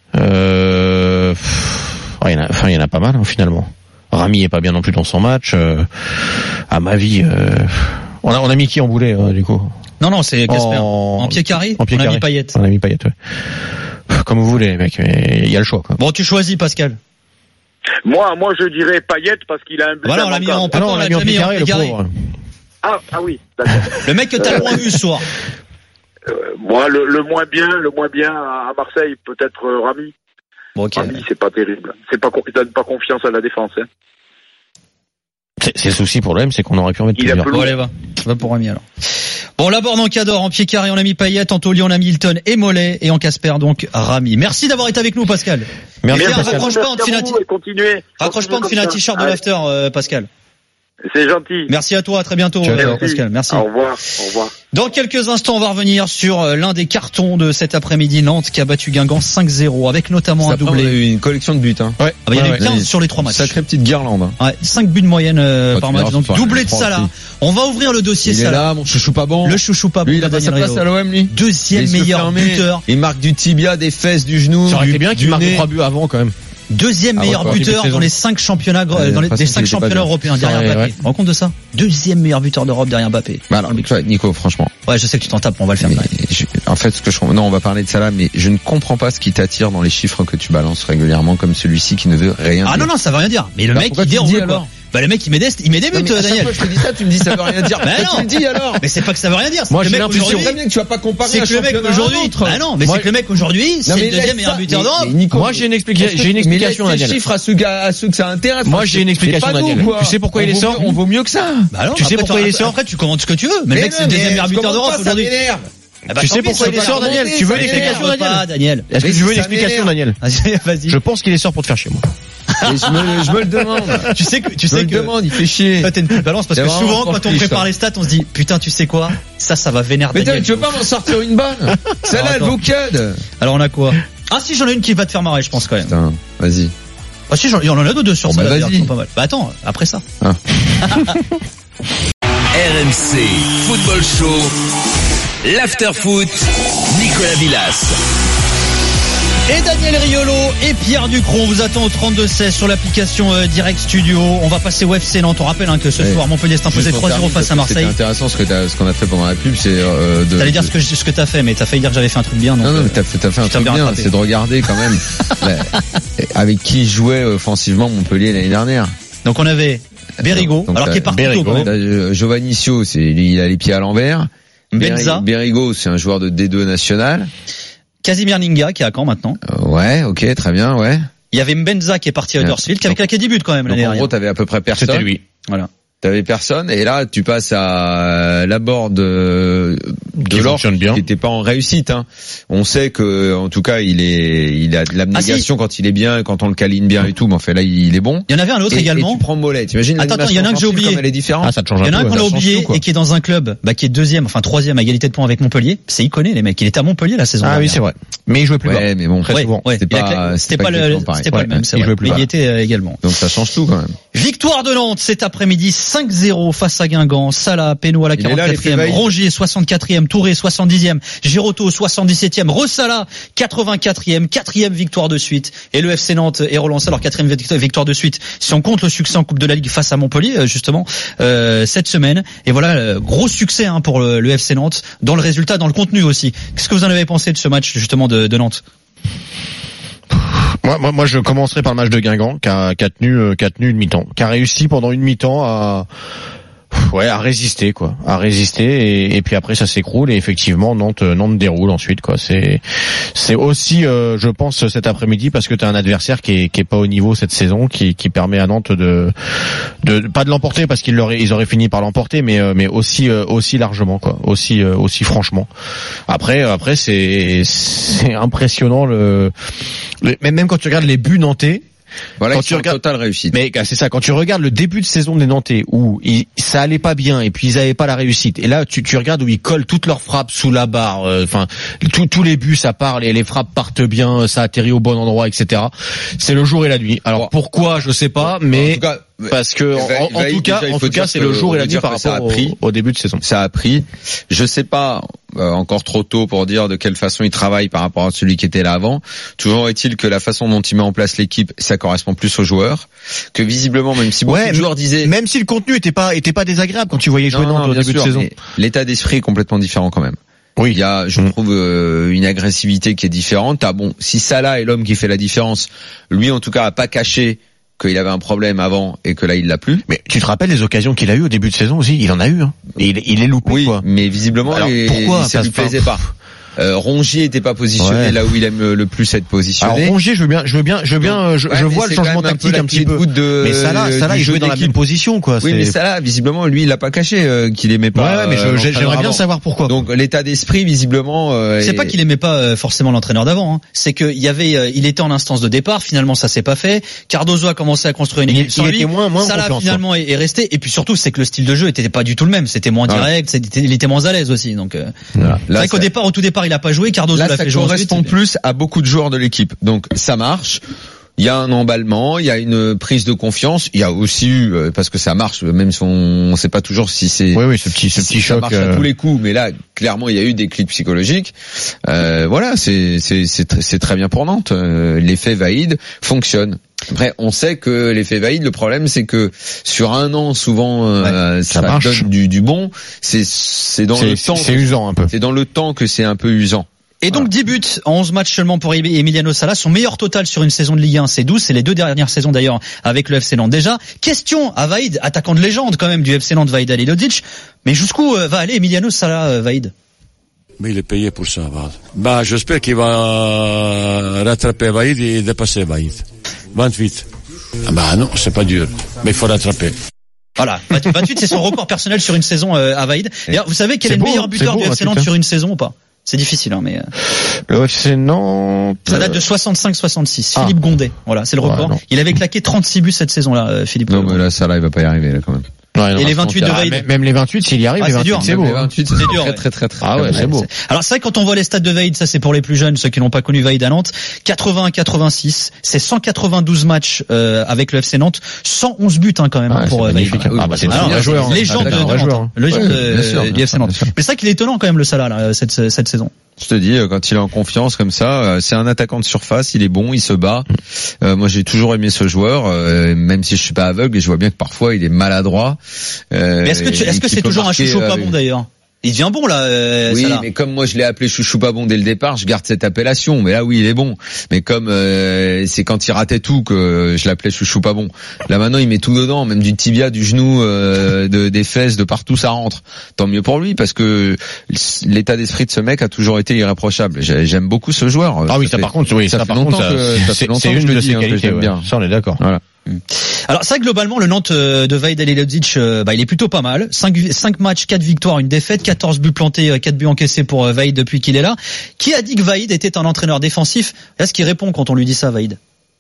Euh, ouais, il y en a, enfin, il y en a pas mal, hein, finalement. Rami est pas bien non plus dans son match, euh, à ma vie, euh, on a, on a mis qui en boulet, euh, du coup? Non, non, c'est Casper. En, en pied carré? En pied on carré. a mis Payet. On a mis Payet, ouais. Comme vous voulez, mec, mais il y a le choix, quoi. Bon, tu choisis, Pascal. Moi, moi, je dirais Payet parce qu'il a un but. Voilà, on l'a mis en, ah non, on l'a mis en pied carré, le pauvre. Ah, ah oui, d'accord. Le mec que t'as le moins vu ce soir. Euh, moi, le, le moins bien, le moins bien à Marseille, peut-être euh, Rami. Bon, okay. Rami, c'est pas terrible. C'est pas, il donne pas confiance à la défense, hein. C'est, c'est le souci pour l'O M, c'est qu'on aurait pu en mettre plusieurs. Bon, allez, va. Va pour Rami, alors. Bon, la borne en Cador, en pied carré, on a mis Payet, en taulier, on a mis Hilton et Mollet, et en Casper, donc, Rami. Merci d'avoir été avec nous, Pascal. Merci, Merci Pascal. Raccroche pas, on te file un t- continuez. Raccroche pas, on te file un t-shirt de l'after, euh, Pascal. C'est gentil. Merci à toi, à très bientôt, euh, Pascal. Merci. Au revoir. Au revoir. Dans quelques instants, on va revenir sur l'un des cartons de cet après-midi, Nantes qui a battu Guingamp cinq zéro, avec notamment ça un doublé. Il y a eu une collection de buts, hein. Ouais. Ah bah, il y en a eu ouais, quinze ouais. sur les trois matchs. Sacrée petite guirlande. Hein. Ouais, cinq buts de moyenne euh, oh, par match. Donc doublé de Salah. On va ouvrir le dossier il Salah. Il est là, mon chouchou pas bon. Le chouchou pas bon. Lui, il a pas sa place à l'O M, lui. Deuxième meilleur buteur. Il marque du tibia, des fesses, du genou. Ça aurait été bien qu'il marque nez. trois buts avant, quand même. Deuxième ah, meilleur buteur dans les cinq championnats, ouais, dans les, les cinq championnats européens derrière Mbappé. Ouais. Tu te rends compte de ça? Deuxième meilleur buteur d'Europe derrière Mbappé. Bah alors, toi, Nico, franchement. Ouais, je sais que tu t'en tapes, on va le faire. Je, en fait, ce que je, non, on va parler de ça là, mais je ne comprends pas ce qui t'attire dans les chiffres que tu balances régulièrement, comme celui-ci qui ne veut rien ah, dire. Ah non, non, ça veut rien dire. Mais le bah, mec, il dit, on veut quoi? Bah le mec il met des il met des buts, non, Daniel. Fois, je te dis ça, tu me dis ça veut rien dire. Bah non. Tu me dis alors. Mais c'est pas que ça veut rien dire. Moi j'ai l'impression très bien que tu vas pas comparer un championnat aujourd'hui. Bah non, mais c'est que le mec aujourd'hui, c'est le deuxième meilleur buteur d'Europe. Moi j'ai une explication, j'ai une explication Daniel. Les chiffres à ceux à ceux que ça intéresse. Moi j'ai une explication Daniel. Tu sais pourquoi il est sort? On vaut mieux que ça. Bah non. Tu sais pourquoi il est sort? Après tu commandes ce que tu veux, mais le mec c'est le deuxième meilleur buteur d'Europe aujourd'hui. Tu sais pourquoi il est sort, Daniel? Tu veux une explication, Daniel? Est-ce que tu veux une explication, Daniel? Vas-y. Je pense qu'il est sort pour te faire chier, moi. Et je me, je me le demande. Tu sais que, tu je sais me que. le demande, il fait chier. Toi, t'es une petite balance parce que souvent, quand on prépare les stats, on se dit, putain, tu sais quoi? Ça, ça va vénère. Mais tu veux pas m'en sortir une bonne? Celle-là, elle vaut code. Alors, on a quoi? Ah, si, j'en ai une qui va te faire marrer, je pense, quand même. Putain, vas-y. Ah, si, j'en, il y en a deux, deux sur ça. Bah, vas-y. Pas mal. Bah, attends, après ça. Ah. R M C Football Show. L'After Foot. Nicolas Villas. Et Daniel Riolo et Pierre Ducron vous attend au trente-deux seize sur l'application euh, Direct Studio. On va passer au F C Nantes. On rappelle hein, que ce ouais. soir Montpellier s'est imposé trois zéro face à Marseille. C'était intéressant ce que t'as, ce qu'on a fait pendant la pub, c'est euh, de. T'allais dire ce que ce que t'as fait, mais t'as failli dire que j'avais fait un truc bien. Donc, non non, euh, mais t'as fait, t'as fait un truc bien. Rattrapé. C'est de regarder quand même là, avec qui jouait offensivement Montpellier l'année dernière. Donc on avait Berigo, donc, alors qui est parti tôt quand même. Giovannicio, c'est il a les pieds à l'envers. Benza. Berigo, c'est un joueur de D deux national. Casimir Ninga qui est à Caen maintenant. Euh, ouais, ok, très bien, ouais. Il y avait Mbenza qui est parti à Huddersfield, qui avait claqué dix buts quand même l'année dernière. En gros, t'avais à peu près personne. C'était lui. Voilà. T'avais personne, et là, tu passes à Laborde de, de l'Or, qui n'était pas en réussite, hein. On sait que, en tout cas, il est, il a de l'abnégation ah, si. quand il est bien, quand on le câline bien et tout, mais en fait, là, il est bon. Il y en avait un autre et, également. Et tu prends Mollet. T'imagines Attends, attends, il y en a un que j'ai oublié. Elle est différente. Ah, ça te change il y en a un qu'on a oublié et qui est dans un club, bah, qui est deuxième, enfin troisième à égalité de points avec Montpellier. C'est Iconé, les mecs. Il était à Montpellier la saison dernière. Ah oui, c'est vrai. Mais il jouait plus bas. Ouais, mais bon, très souvent. Ouais, c'était pas, c'était pas le, c'était pas le même, c'est vrai. Mais il y était également. Donc ça change tout quand même. Victoire de Nantes cet après-midi, cinq zéro face à Guingamp. Salah, Pénaud à la quarante-quatrième, Rongier soixante-quatrième, Touré soixante-dixième, Giroto soixante-dix-septième, Ressala quatre-vingt-quatrième, quatrième victoire de suite. Et le F C Nantes est relancé alors quatrième victoire de suite. Si on compte le succès en Coupe de la Ligue face à Montpellier justement euh, cette semaine. Et voilà, euh, gros succès hein, pour le, le F C Nantes dans le résultat, dans le contenu aussi. Qu'est-ce que vous en avez pensé de ce match justement de, de Nantes? Moi, moi, moi, je commencerai par le match de Guingamp, qui a, qui a tenu, euh, qui a tenu une mi-temps, qui a réussi pendant une mi-temps à, ouais, à résister quoi, à résister et, et puis après ça s'écroule et effectivement Nantes Nantes déroule ensuite quoi. C'est c'est aussi euh, je pense cet après-midi parce que tu as un adversaire qui est qui est pas au niveau cette saison qui qui permet à Nantes de de pas de l'emporter parce qu'ils l'auraient ils auraient fini par l'emporter mais mais aussi aussi largement quoi, aussi aussi franchement. Après après c'est c'est impressionnant le, le même même quand tu regardes les buts nantais. Voilà, quand tu regardes totale réussite. Mais c'est ça, quand tu regardes le début de saison des Nantais où ils, ça allait pas bien et puis ils avaient pas la réussite. Et là tu tu regardes où ils collent toutes leurs frappes sous la barre, enfin euh, tous tous les buts ça part, les, les frappes partent bien, ça atterrit au bon endroit, et cetera. C'est le jour et la nuit. Alors pourquoi je sais pas, mais en tout cas, parce que en, en tout cas, en tout cas, c'est le jour et la nuit par rapport au, au début de saison. Ça a pris. Je sais pas, euh, encore trop tôt pour dire de quelle façon il travaille par rapport à celui qui était là avant. Toujours est-il que la façon dont il met en place l'équipe, ça correspond plus aux joueurs. Que visiblement, même si beaucoup ouais, de joueurs disaient, même si le contenu était pas était pas désagréable quand tu voyais jouer Nantes au début sûr, de saison, l'état d'esprit est complètement différent quand même. Oui, il y a, je mmh. trouve, euh, une agressivité qui est différente. Ah bon, si Salah est l'homme qui fait la différence, lui en tout cas a pas caché qu'il avait un problème avant et que là il l'a plus. Mais tu te rappelles les occasions qu'il a eues au début de saison aussi, il en a eu hein. Et il il est loupé oui, quoi. Mais visiblement alors, il, pourquoi ça lui plaisait pas. Euh, Rongier était pas positionné ouais. là où il aime le, le plus être positionné. Alors Rongier, je veux bien, je veux bien, je veux bien, je, ouais, je vois le changement tactique un, un petit peu. De, mais Salah, Salah, il jouait dans la même position, quoi. Oui, mais Salah, visiblement, lui, il l'a pas caché euh, qu'il aimait pas. Ouais, mais je, j'aimerais bien savoir pourquoi. Donc l'état d'esprit, visiblement. Euh, c'est est... pas qu'il aimait pas euh, forcément l'entraîneur d'avant. Hein. C'est qu'il y avait, euh, il était en instance de départ. Finalement, ça s'est pas fait. Cardozo a commencé à construire une équipe il, sans il lui. Était moins, moins Salah finalement est, est resté. Et puis surtout, c'est que le style de jeu était pas du tout le même. C'était moins direct. C'était, il était moins à l'aise aussi. Donc, euh, voilà. c'est vrai qu'au départ, au tout départ, il a pas joué. Cardozo Là, l'a ça fait jouer correspond ensuite, plus à beaucoup de joueurs de l'équipe. Donc ça marche. Il y a un emballement, il y a une prise de confiance. Il y a aussi eu, parce que ça marche, même si on ne sait pas toujours si c'est. Oui, oui, ce petit, ce si petit ça choc. marche à tous les coups, mais là, clairement, il y a eu des clics psychologiques. Euh, voilà, c'est c'est c'est c'est très bien pour Nantes. Euh, l'effet Vaïd fonctionne. Après, on sait que l'effet Vaïd, le problème, c'est que sur un an, souvent, euh, ouais, ça, ça donne du, du bon. C'est c'est dans c'est, le temps. C'est usant un peu. C'est dans le temps que c'est un peu usant. Et donc dix buts en onze matchs seulement pour Emiliano Sala. Son meilleur total sur une saison de Ligue un, c'est douze. C'est les deux dernières saisons d'ailleurs avec le F C Nantes. Déjà, question à Vaïd, attaquant de légende quand même du F C Nantes, Vaïd Halilhodžić. Mais jusqu'où va aller Emiliano Sala, Vaïd? Mais il est payé pour ça, Vaïd. Bah, j'espère qu'il va rattraper Vaïd et dépasser Vaïd. vingt-huit. Ah bah non, c'est pas dur. Mais il faut rattraper. Voilà, vingt-huit, c'est son record personnel sur une saison à Vaïd. D'ailleurs, vous savez quel est, est le beau, meilleur buteur beau, du F C Nantes sur une saison ou pas? C'est difficile, hein, mais euh... le F C Nantes. Ça date de soixante-cinq soixante-six. Ah. Philippe Gondet, voilà, c'est le record. Ouais, il avait claqué trente-six buts cette saison-là, euh, Philippe. Non, mais là, ça, là, il va pas y arriver, là, quand même. Ouais, non, et les vingt-huit de Vaïd. Ah, même les vingt-huit, s'il y arrive, ah, les vingt-huit, c'est, c'est beau. Les vingt-huit, c'est, c'est dur. Très, très, très, très. Ah ouais, c'est beau. Alors, c'est vrai, quand on voit les stats de Vaïd, ça, c'est pour les plus jeunes, ceux qui n'ont pas connu Vaïd à Nantes. quatre-vingts quatre-vingt-six. C'est cent quatre-vingt-douze matchs, euh, avec le F C Nantes. cent onze buts, hein, quand même, ouais, pour Vaïd. Ah, bah, c'est un joueur. Légende de Nantes. Légende du F C Nantes. Mais c'est vrai qu'il est étonnant, quand même, le Salah, là, cette, cette saison. Je te dis, quand il est en confiance comme ça, c'est un attaquant de surface, il est bon, il se bat. Euh, moi, j'ai toujours aimé ce joueur, euh, même si je suis pas aveugle, et je vois bien que parfois il est maladroit. Euh, mais est-ce que, tu, est-ce que c'est toujours un chouchou pas bon d'ailleurs? Il devient bon là. Euh, oui, Salah. Mais comme moi je l'ai appelé chouchou pas bon dès le départ, je garde cette appellation. Mais là, oui, il est bon. Mais comme euh, c'est quand il ratait tout que je l'appelais chouchou pas bon. Là maintenant, il met tout dedans, même du tibia, du genou, euh, de, des fesses, de partout, ça rentre. Tant mieux pour lui, parce que l'état d'esprit de ce mec a toujours été irréprochable. J'aime beaucoup ce joueur. Ah oui, ça, ça fait, par contre, oui, ça, ça fait par longtemps contre, que, ça, ça c'est, fait longtemps c'est que une je de le ses dis, hein, qualités. Ouais. Bien. Ça, on est d'accord. Voilà. Alors ça, globalement, le Nantes de Vaïd Halilhodžić, euh, bah, il est plutôt pas mal. cinq matchs, quatre victoires, une défaite, quatorze buts plantés, quatre buts encaissés pour euh, Vaïd depuis qu'il est là. Qui a dit que Vaïd était un entraîneur défensif? Est-ce qu'il répond quand on lui dit ça, Vaïd?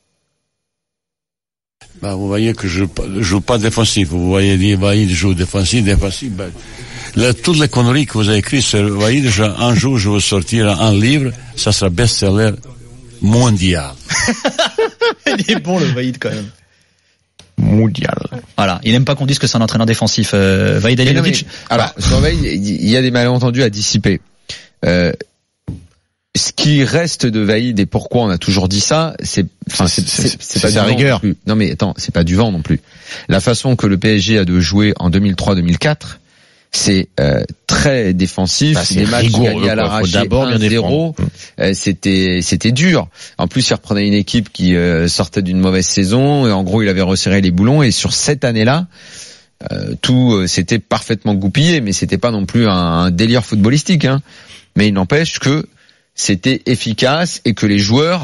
Bah, vous voyez que je ne joue pas défensif. Vous voyez dire Vaïd joue défensif, défensif. Bah, là, toutes les conneries que vous avez écrites sur Vaïd, un jour je vais sortir un livre, ça sera best-seller mondial. Il est bon le Vaïd quand même. Mondial. Voilà, il aime pas qu'on dise que c'est un entraîneur défensif. Euh, Vaïd Halilhodžić. Alors, sur Vaïd, il y a des malentendus à dissiper. Euh, ce qui reste de Vaïd et pourquoi on a toujours dit ça, c'est, enfin, c'est, c'est, c'est, c'est pas sa rigueur. Non, non mais attends, c'est pas du vent non plus. La façon que le P S G a de jouer en deux mille trois deux mille quatre, c'est euh, très défensif, bah, c'est des matchs gagnés à l'arraché un zéro, euh, c'était c'était dur. En plus, il reprenait une équipe qui euh, sortait d'une mauvaise saison et en gros, il avait resserré les boulons et sur cette année-là, euh, tout euh, c'était parfaitement goupillé, mais c'était pas non plus un, un délire footballistique. Hein. Mais il n'empêche que c'était efficace et que les joueurs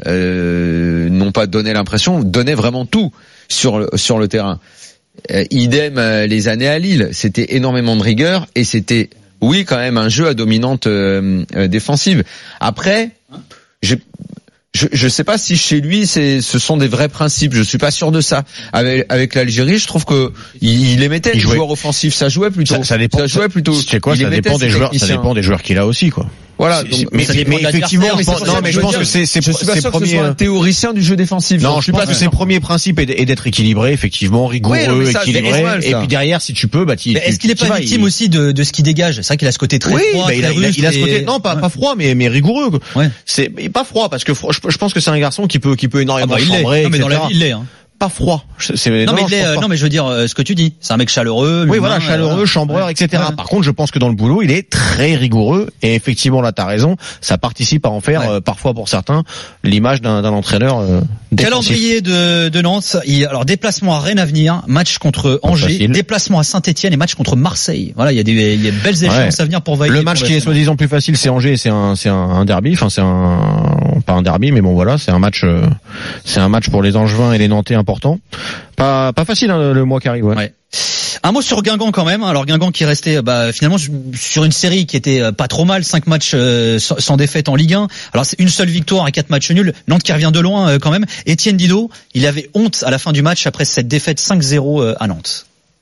euh, n'ont pas donné l'impression, donnaient vraiment tout sur le, sur le terrain. Euh, idem euh, les années à Lille, c'était énormément de rigueur et c'était, oui, quand même un jeu à dominante euh, euh, défensive. Après, j'ai Je je sais pas si chez lui c'est ce sont des vrais principes, je suis pas sûr de ça. Avec avec l'Algérie, je trouve que il, il émettait les joueurs offensifs, ça jouait plutôt. Ça, ça dépend. Ça jouait plutôt. C'est quoi, ça dépend des joueurs, ça dépend des joueurs qu'il a aussi quoi. Voilà, donc, mais, ça mais, mais effectivement, je pense, non, mais je pense que c'est, c'est, je suis pas c'est sûr premier, que ce soit un théoricien du jeu défensif. Non, je, je pense que ses premiers principes est d'être équilibré, effectivement, rigoureux, oui, ça, équilibré. Normal, et puis derrière, si tu peux, bah, tu, est-ce qu'il est pas victime aussi de, de ce qui dégage? C'est vrai qu'il a ce côté très oui, froid, bah, très il a, russe, il a ce côté, et... non, pas, pas froid, mais, mais rigoureux. Ouais. C'est, pas froid, parce que je, je pense que c'est un garçon qui peut, qui peut énormément ah bah, chambrer, non, mais dans la vie, il l'est, hein. Pas froid. C'est, non, non, mais je il est, pas. non, mais je veux dire, euh, ce que tu dis. C'est un mec chaleureux. Oui, voilà, chaleureux, euh, chambreur, ouais. et cetera. Ouais. Par contre, je pense que dans le boulot, il est très rigoureux. Et effectivement, là, t'as raison. Ça participe à en faire, ouais. euh, parfois pour certains, l'image d'un, d'un entraîneur euh, défensif. Calendrier de, de Nantes. Il, alors, déplacement à Rennes à venir, match contre Angers, déplacement à Saint-Etienne et match contre Marseille. Voilà, il y a des, il y a de belles échéances ouais. à venir pour Vaillé. Le match qui est soi-disant plus facile, c'est Angers. C'est un, c'est un, un derby. Enfin, c'est un, pas un derby, mais bon, voilà, c'est un match, euh, c'est un match pour les Angevins et les Nantais important. Pas, pas facile hein, le, le mois qui arrive. Ouais. ouais. Un mot sur Guingamp quand même. Alors Guingamp qui restait bah, finalement sur une série qui était pas trop mal, cinq matchs euh, sans, sans défaite en Ligue un. Alors c'est une seule victoire et quatre matchs nuls. Nantes qui revient de loin euh, quand même. Étienne Didot, il avait honte à la fin du match après cette défaite cinq zéro euh, à Nantes.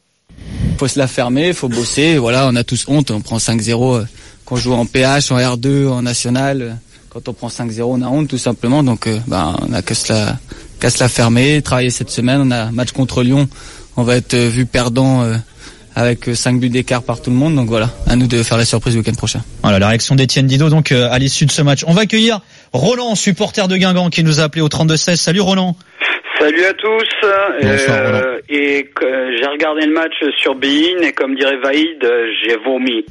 Faut se la fermer, faut bosser. Voilà, on a tous honte. On prend cinq zéro euh, quand on joue en P H, en R deux, en national. Quand on prend cinq zéro, on a honte tout simplement. Donc euh, bah, on a que cela. Qu'à se la fermer, travailler cette semaine. On a un match contre Lyon. On va être vu perdant euh, avec cinq buts d'écart par tout le monde. Donc voilà, à nous de faire la surprise le week-end prochain. Voilà la réaction d'Étienne Didot donc euh, à l'issue de ce match. On va accueillir Roland, supporter de Guingamp, qui nous a appelé au trente-deux seize. Salut Roland. Salut à tous. Bonsoir, euh, Roland. Et euh, j'ai regardé le match sur Bein et comme dirait Vaïd, euh, j'ai vomi.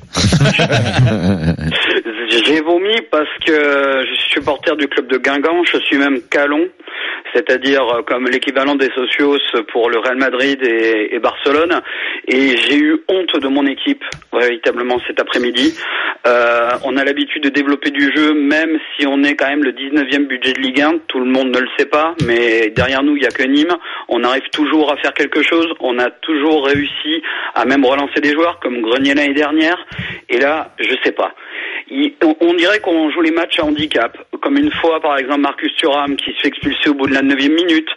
J'ai vomi parce que je suis supporter du club de Guingamp. Je suis même calon, c'est-à-dire comme l'équivalent des socios pour le Real Madrid et, et Barcelone. Et j'ai eu honte de mon équipe véritablement cet après-midi. Euh, on a l'habitude de développer du jeu, même si on est quand même le dix-neuvième budget de Ligue un. Tout le monde ne le sait pas, mais derrière nous, il n'y a que Nîmes. On arrive toujours à faire quelque chose. On a toujours réussi à même relancer des joueurs comme Grenier l'année dernière. Et là, je sais pas. Il, on, on dirait qu'on joue les matchs à handicap, comme une fois par exemple Marcus Thuram qui se fait expulser au bout de la neuvième minute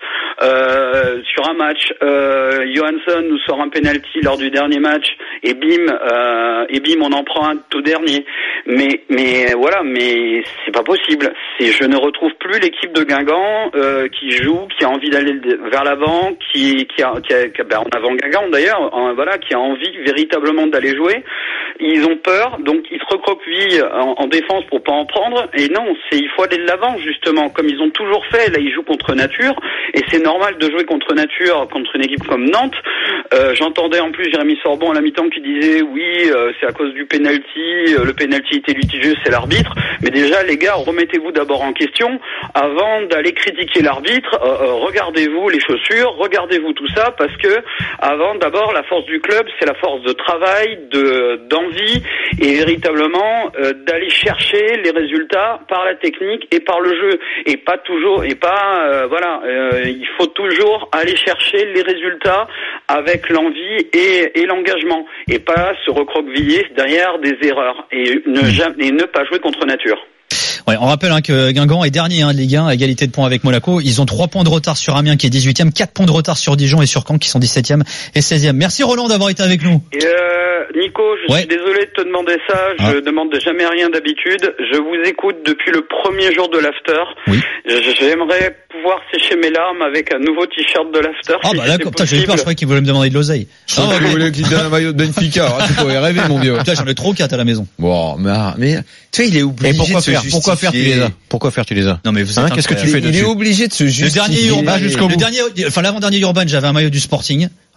euh, sur un match. Euh, Johansson nous sort un penalty lors du dernier match et bim, euh, et bim, on en prend un tout dernier. Mais mais voilà, mais c'est pas possible. C'est je ne retrouve plus l'équipe de Guingamp euh, qui joue, qui a envie d'aller vers l'avant, qui qui a, qui a, qui a ben, en avant Guingamp d'ailleurs, en, voilà, qui a envie véritablement d'aller jouer. Ils ont peur, donc ils se recroquevillent en, en défense pour pas en prendre. Et non, c'est il faut aller de l'avant justement, comme ils ont toujours fait. Là, ils jouent contre nature, et c'est normal de jouer contre nature, contre une équipe comme Nantes. Euh, j'entendais en plus Jérémy Sorbon à la mi-temps qui disait oui, euh, c'est à cause du penalty, euh, le penalty était litigieux, c'est l'arbitre. Mais déjà, les gars, remettez-vous d'abord en question avant d'aller critiquer l'arbitre. Euh, euh, regardez-vous les chaussures, regardez-vous tout ça, parce que avant, d'abord, la force du club, c'est la force de travail, de d'envie, et véritablement euh, d'aller chercher les résultats par la technique et par le jeu, et pas toujours, et pas euh, voilà, euh, il faut toujours aller chercher les résultats avec l'envie et, et l'engagement, et pas se recroqueviller derrière des erreurs et ne jamais, et ne pas jouer contre nature. Ouais, on rappelle hein, que Guingamp est dernier hein, de Ligue un à égalité de points avec Monaco. Ils ont trois points de retard sur Amiens qui est dix-huitième, quatre points de retard sur Dijon et sur Caen qui sont dix-septième et seizième. Merci Roland d'avoir été avec nous. Et euh, Nico, je ouais. suis désolé de te demander ça. Je ah. demande jamais rien d'habitude. Je vous écoute depuis le premier jour de l'after. Oui. J'aimerais pouvoir sécher mes larmes avec un nouveau t-shirt de l'after. Ah si bah d'accord, putain, j'ai eu peur, je croyais qu'il voulait me demander de l'oseille. Je croyais qu'il voulait qu'il donne un maillot de Benfica. Ah, tu pourrais rêver, mon vieux. Putain, j'en ai trop quatre à la maison. Bon, mais, mais tu sais, il est obligé et pourquoi de se faire justifier. Pourquoi faire tu les as Pourquoi faire tu les as Non mais vous hein, êtes qu'est-ce que tu fais il dessus est obligé de se justifier. Le dernier Urban, le dernier, enfin l'avant-dernier Urban, j'avais un maillot du Sporting.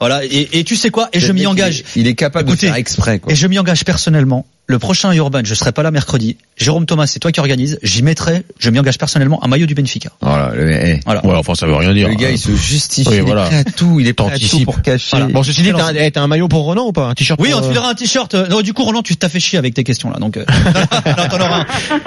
Voilà, et, et tu sais quoi, et je m'y engage. Il est, il est capable Écoutez, de faire exprès, quoi. Et je m'y engage personnellement. Le prochain Urban, je serai pas là mercredi. Jérôme Thomas, c'est toi qui organise. J'y mettrai, je m'y engage personnellement, un maillot du Benfica. Voilà, le, eh. voilà. Ouais, enfin, ça veut rien dire. Le gars, il se justifie. Oui, il voilà. est prêt à tout. Il est prêt à tout pour cacher. Voilà. Bon, ceci dit, t'as, t'as un maillot pour Ronan ou pas? Un t-shirt? Oui, pour... on te filera un t-shirt. Non, du coup, Roland, tu t'as fait chier avec tes questions, là, donc, euh... non, t'en auras un.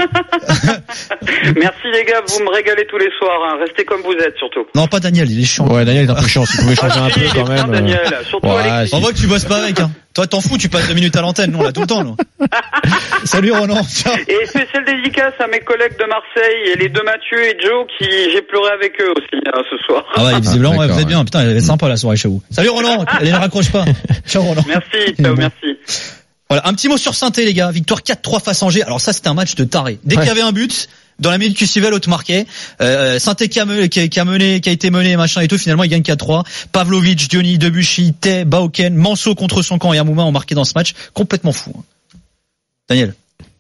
Merci les gars, vous me régalez tous les soirs, hein. Restez comme vous êtes, surtout. Non, pas Daniel, il est chiant. Ouais, Daniel est un peu chiant. Si vous pouvez changer un peu, quand même. Daniel, surtout ouais, Alexis. On voit que tu bosses pas avec, hein. Toi, t'en fous, tu passes deux minutes à l'antenne, nous, on l'a tout le temps, nous. Salut, Roland. Ciao. Et spéciale dédicace à mes collègues de Marseille et les deux Mathieu et Joe qui, j'ai pleuré avec eux aussi, hein, ce soir. Ah ouais, visiblement, ah, ouais, vous êtes bien. Putain, elle est sympa, la soirée chez vous. Salut, Roland. Elle ne raccroche pas. Ciao, Roland. Merci, ciao, merci. Voilà, un petit mot sur Saint-Étienne, les gars. Victoire quatre trois face à Angers. Alors ça, c'était un match de taré. Dès ouais. qu'il y avait un but, dans la minute qui suivait, l'autre marquait. Euh, Saint-Étienne qui, qui a mené, qui a été mené, machin et tout. Finalement, il gagne quatre trois. Pavlovic, Diony, Debuchy, Tay, Baoken, Manso contre son camp et Amouma ont marqué dans ce match. Complètement fou. Hein. Daniel.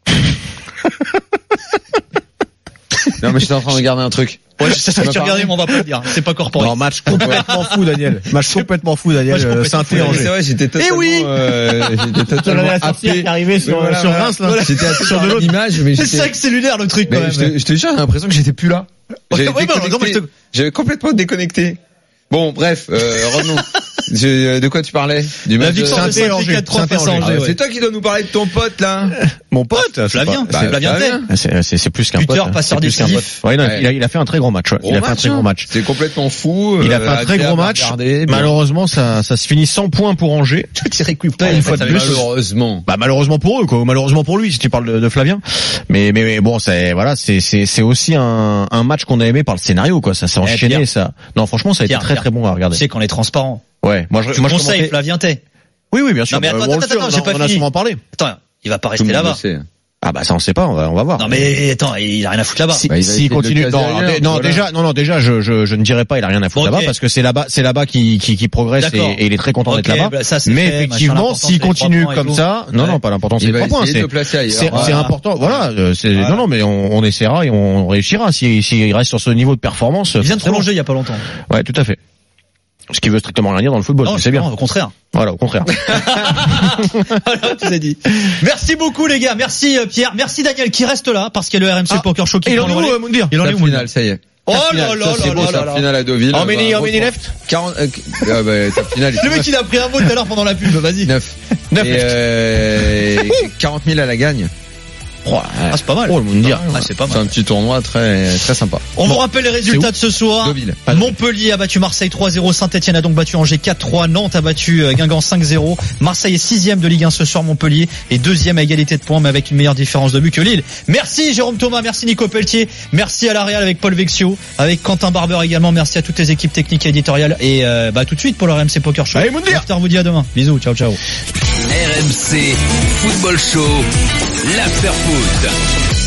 Non, mais j'étais en train de regarder un truc. Ouais, c'est ça que tu regardais, mais on va pas le dire. C'est pas corporel. Non, match complètement fou, Daniel. Match complètement fou, Daniel. Saint-Étienne. C'est vrai, j'étais totalement, eh oui euh, j'étais totalement la sorcière qui est arrivée sur, voilà, sur voilà. Reims, là. Voilà. J'étais sur de l'autre image, mais c'est ça que c'est lunaire, le truc, quand même. Je te, je te jure, j'ai l'impression que j'étais plus là. J'avais, ouais, bah, non, te... j'avais complètement déconnecté. Bon, bref, euh, revenons. Je, de quoi tu parlais? Du match la victoire de Saint-Étienne quatre trois face à Angers. C'est toi qui dois nous parler de ton pote, là. Mon pote, Flavien. Bah, c'est Flavien. C'est, c'est, c'est plus qu'un pote. Buteur, passeur décisif. Ouais, non, ouais. Il a, il a fait un très gros match. Ouais. Gros il a match, fait un très hein. gros match. C'est complètement fou. Il a fait un très gros match. Regarder, malheureusement, ça, ça se finit sans points pour Angers. Tu récupères une fois de plus. Malheureusement. Bah, malheureusement pour eux, quoi. Malheureusement pour lui, si tu parles de, de Flavien. Mais, mais, mais bon, c'est, voilà, c'est, c'est, c'est aussi un, un match qu'on a aimé par le scénario, quoi. Ça s'est enchaîné, eh, ça. Non, franchement, ça a été très, très bon à regarder. Tu sais qu'on est transparent. Ouais, moi je tu moi je conseille Flavien Tay. Oui oui, bien sûr. Non mais attends, euh, attends, attends, j'ai pas on fini. a souvent parlé. Attends, il va pas rester là-bas. Ah bah ça on sait pas, on va on va voir. Non mais attends, il a rien à foutre là-bas. Si, bah, s'il continue non, non, non voilà. déjà non non déjà je je je ne dirais pas il a rien à foutre bon, okay. là-bas parce que c'est là-bas c'est là-bas qui qui qui progresse et, et il est très content okay, d'être là-bas. Bah, ça, mais fait, effectivement s'il continue comme ça, non ouais. non pas l'important c'est les trois points, c'est c'est voilà. important. Voilà, c'est voilà. non non mais on, on essaiera et on réussira si s'il reste sur ce niveau de performance. Il vient de prolonger il y a pas longtemps. Ouais, tout à fait. Ce qui veut strictement rien dire dans le football, non, c'est bien. Non, au contraire. Voilà, au contraire. Voilà, tu l'as dit. Merci beaucoup les gars, merci Pierre, merci Daniel qui reste là parce qu'il y a le R M C ah, Poker Show qui prend le relais. Il en est où, Moundir ? Ça y est. Oh là là là là là. Finale à Deauville. En mini, en mini left. quarante, ah bah, ta finale. Le mec il a pris un mot tout à l'heure pendant la pub, vas-y. neuf. neuf. Et euh, quarante mille à la gagne. Oh, ah, c'est pas mal. Oh, le Moundir. Ah, c'est pas mal. C'est un petit tournoi très, très sympa. On bon, vous rappelle les résultats de ce soir. Deauville. Montpellier a battu Marseille trois zéro. Saint-Etienne a donc battu Angers quatre trois. Nantes a battu Guingamp cinq zéro. Marseille est sixième de Ligue un ce soir. Montpellier est deuxième à égalité de points, mais avec une meilleure différence de but que Lille. Merci Jérôme Thomas, merci Nico Pelletier, merci à la Real avec Paul Vexio, avec Quentin Barber également. Merci à toutes les équipes techniques et éditoriales. Et euh, bah tout de suite pour le R M C Poker Show. Allez, Moundir. After vous dit à demain. Bisous, ciao ciao. R M C Football Show, l'After Foot.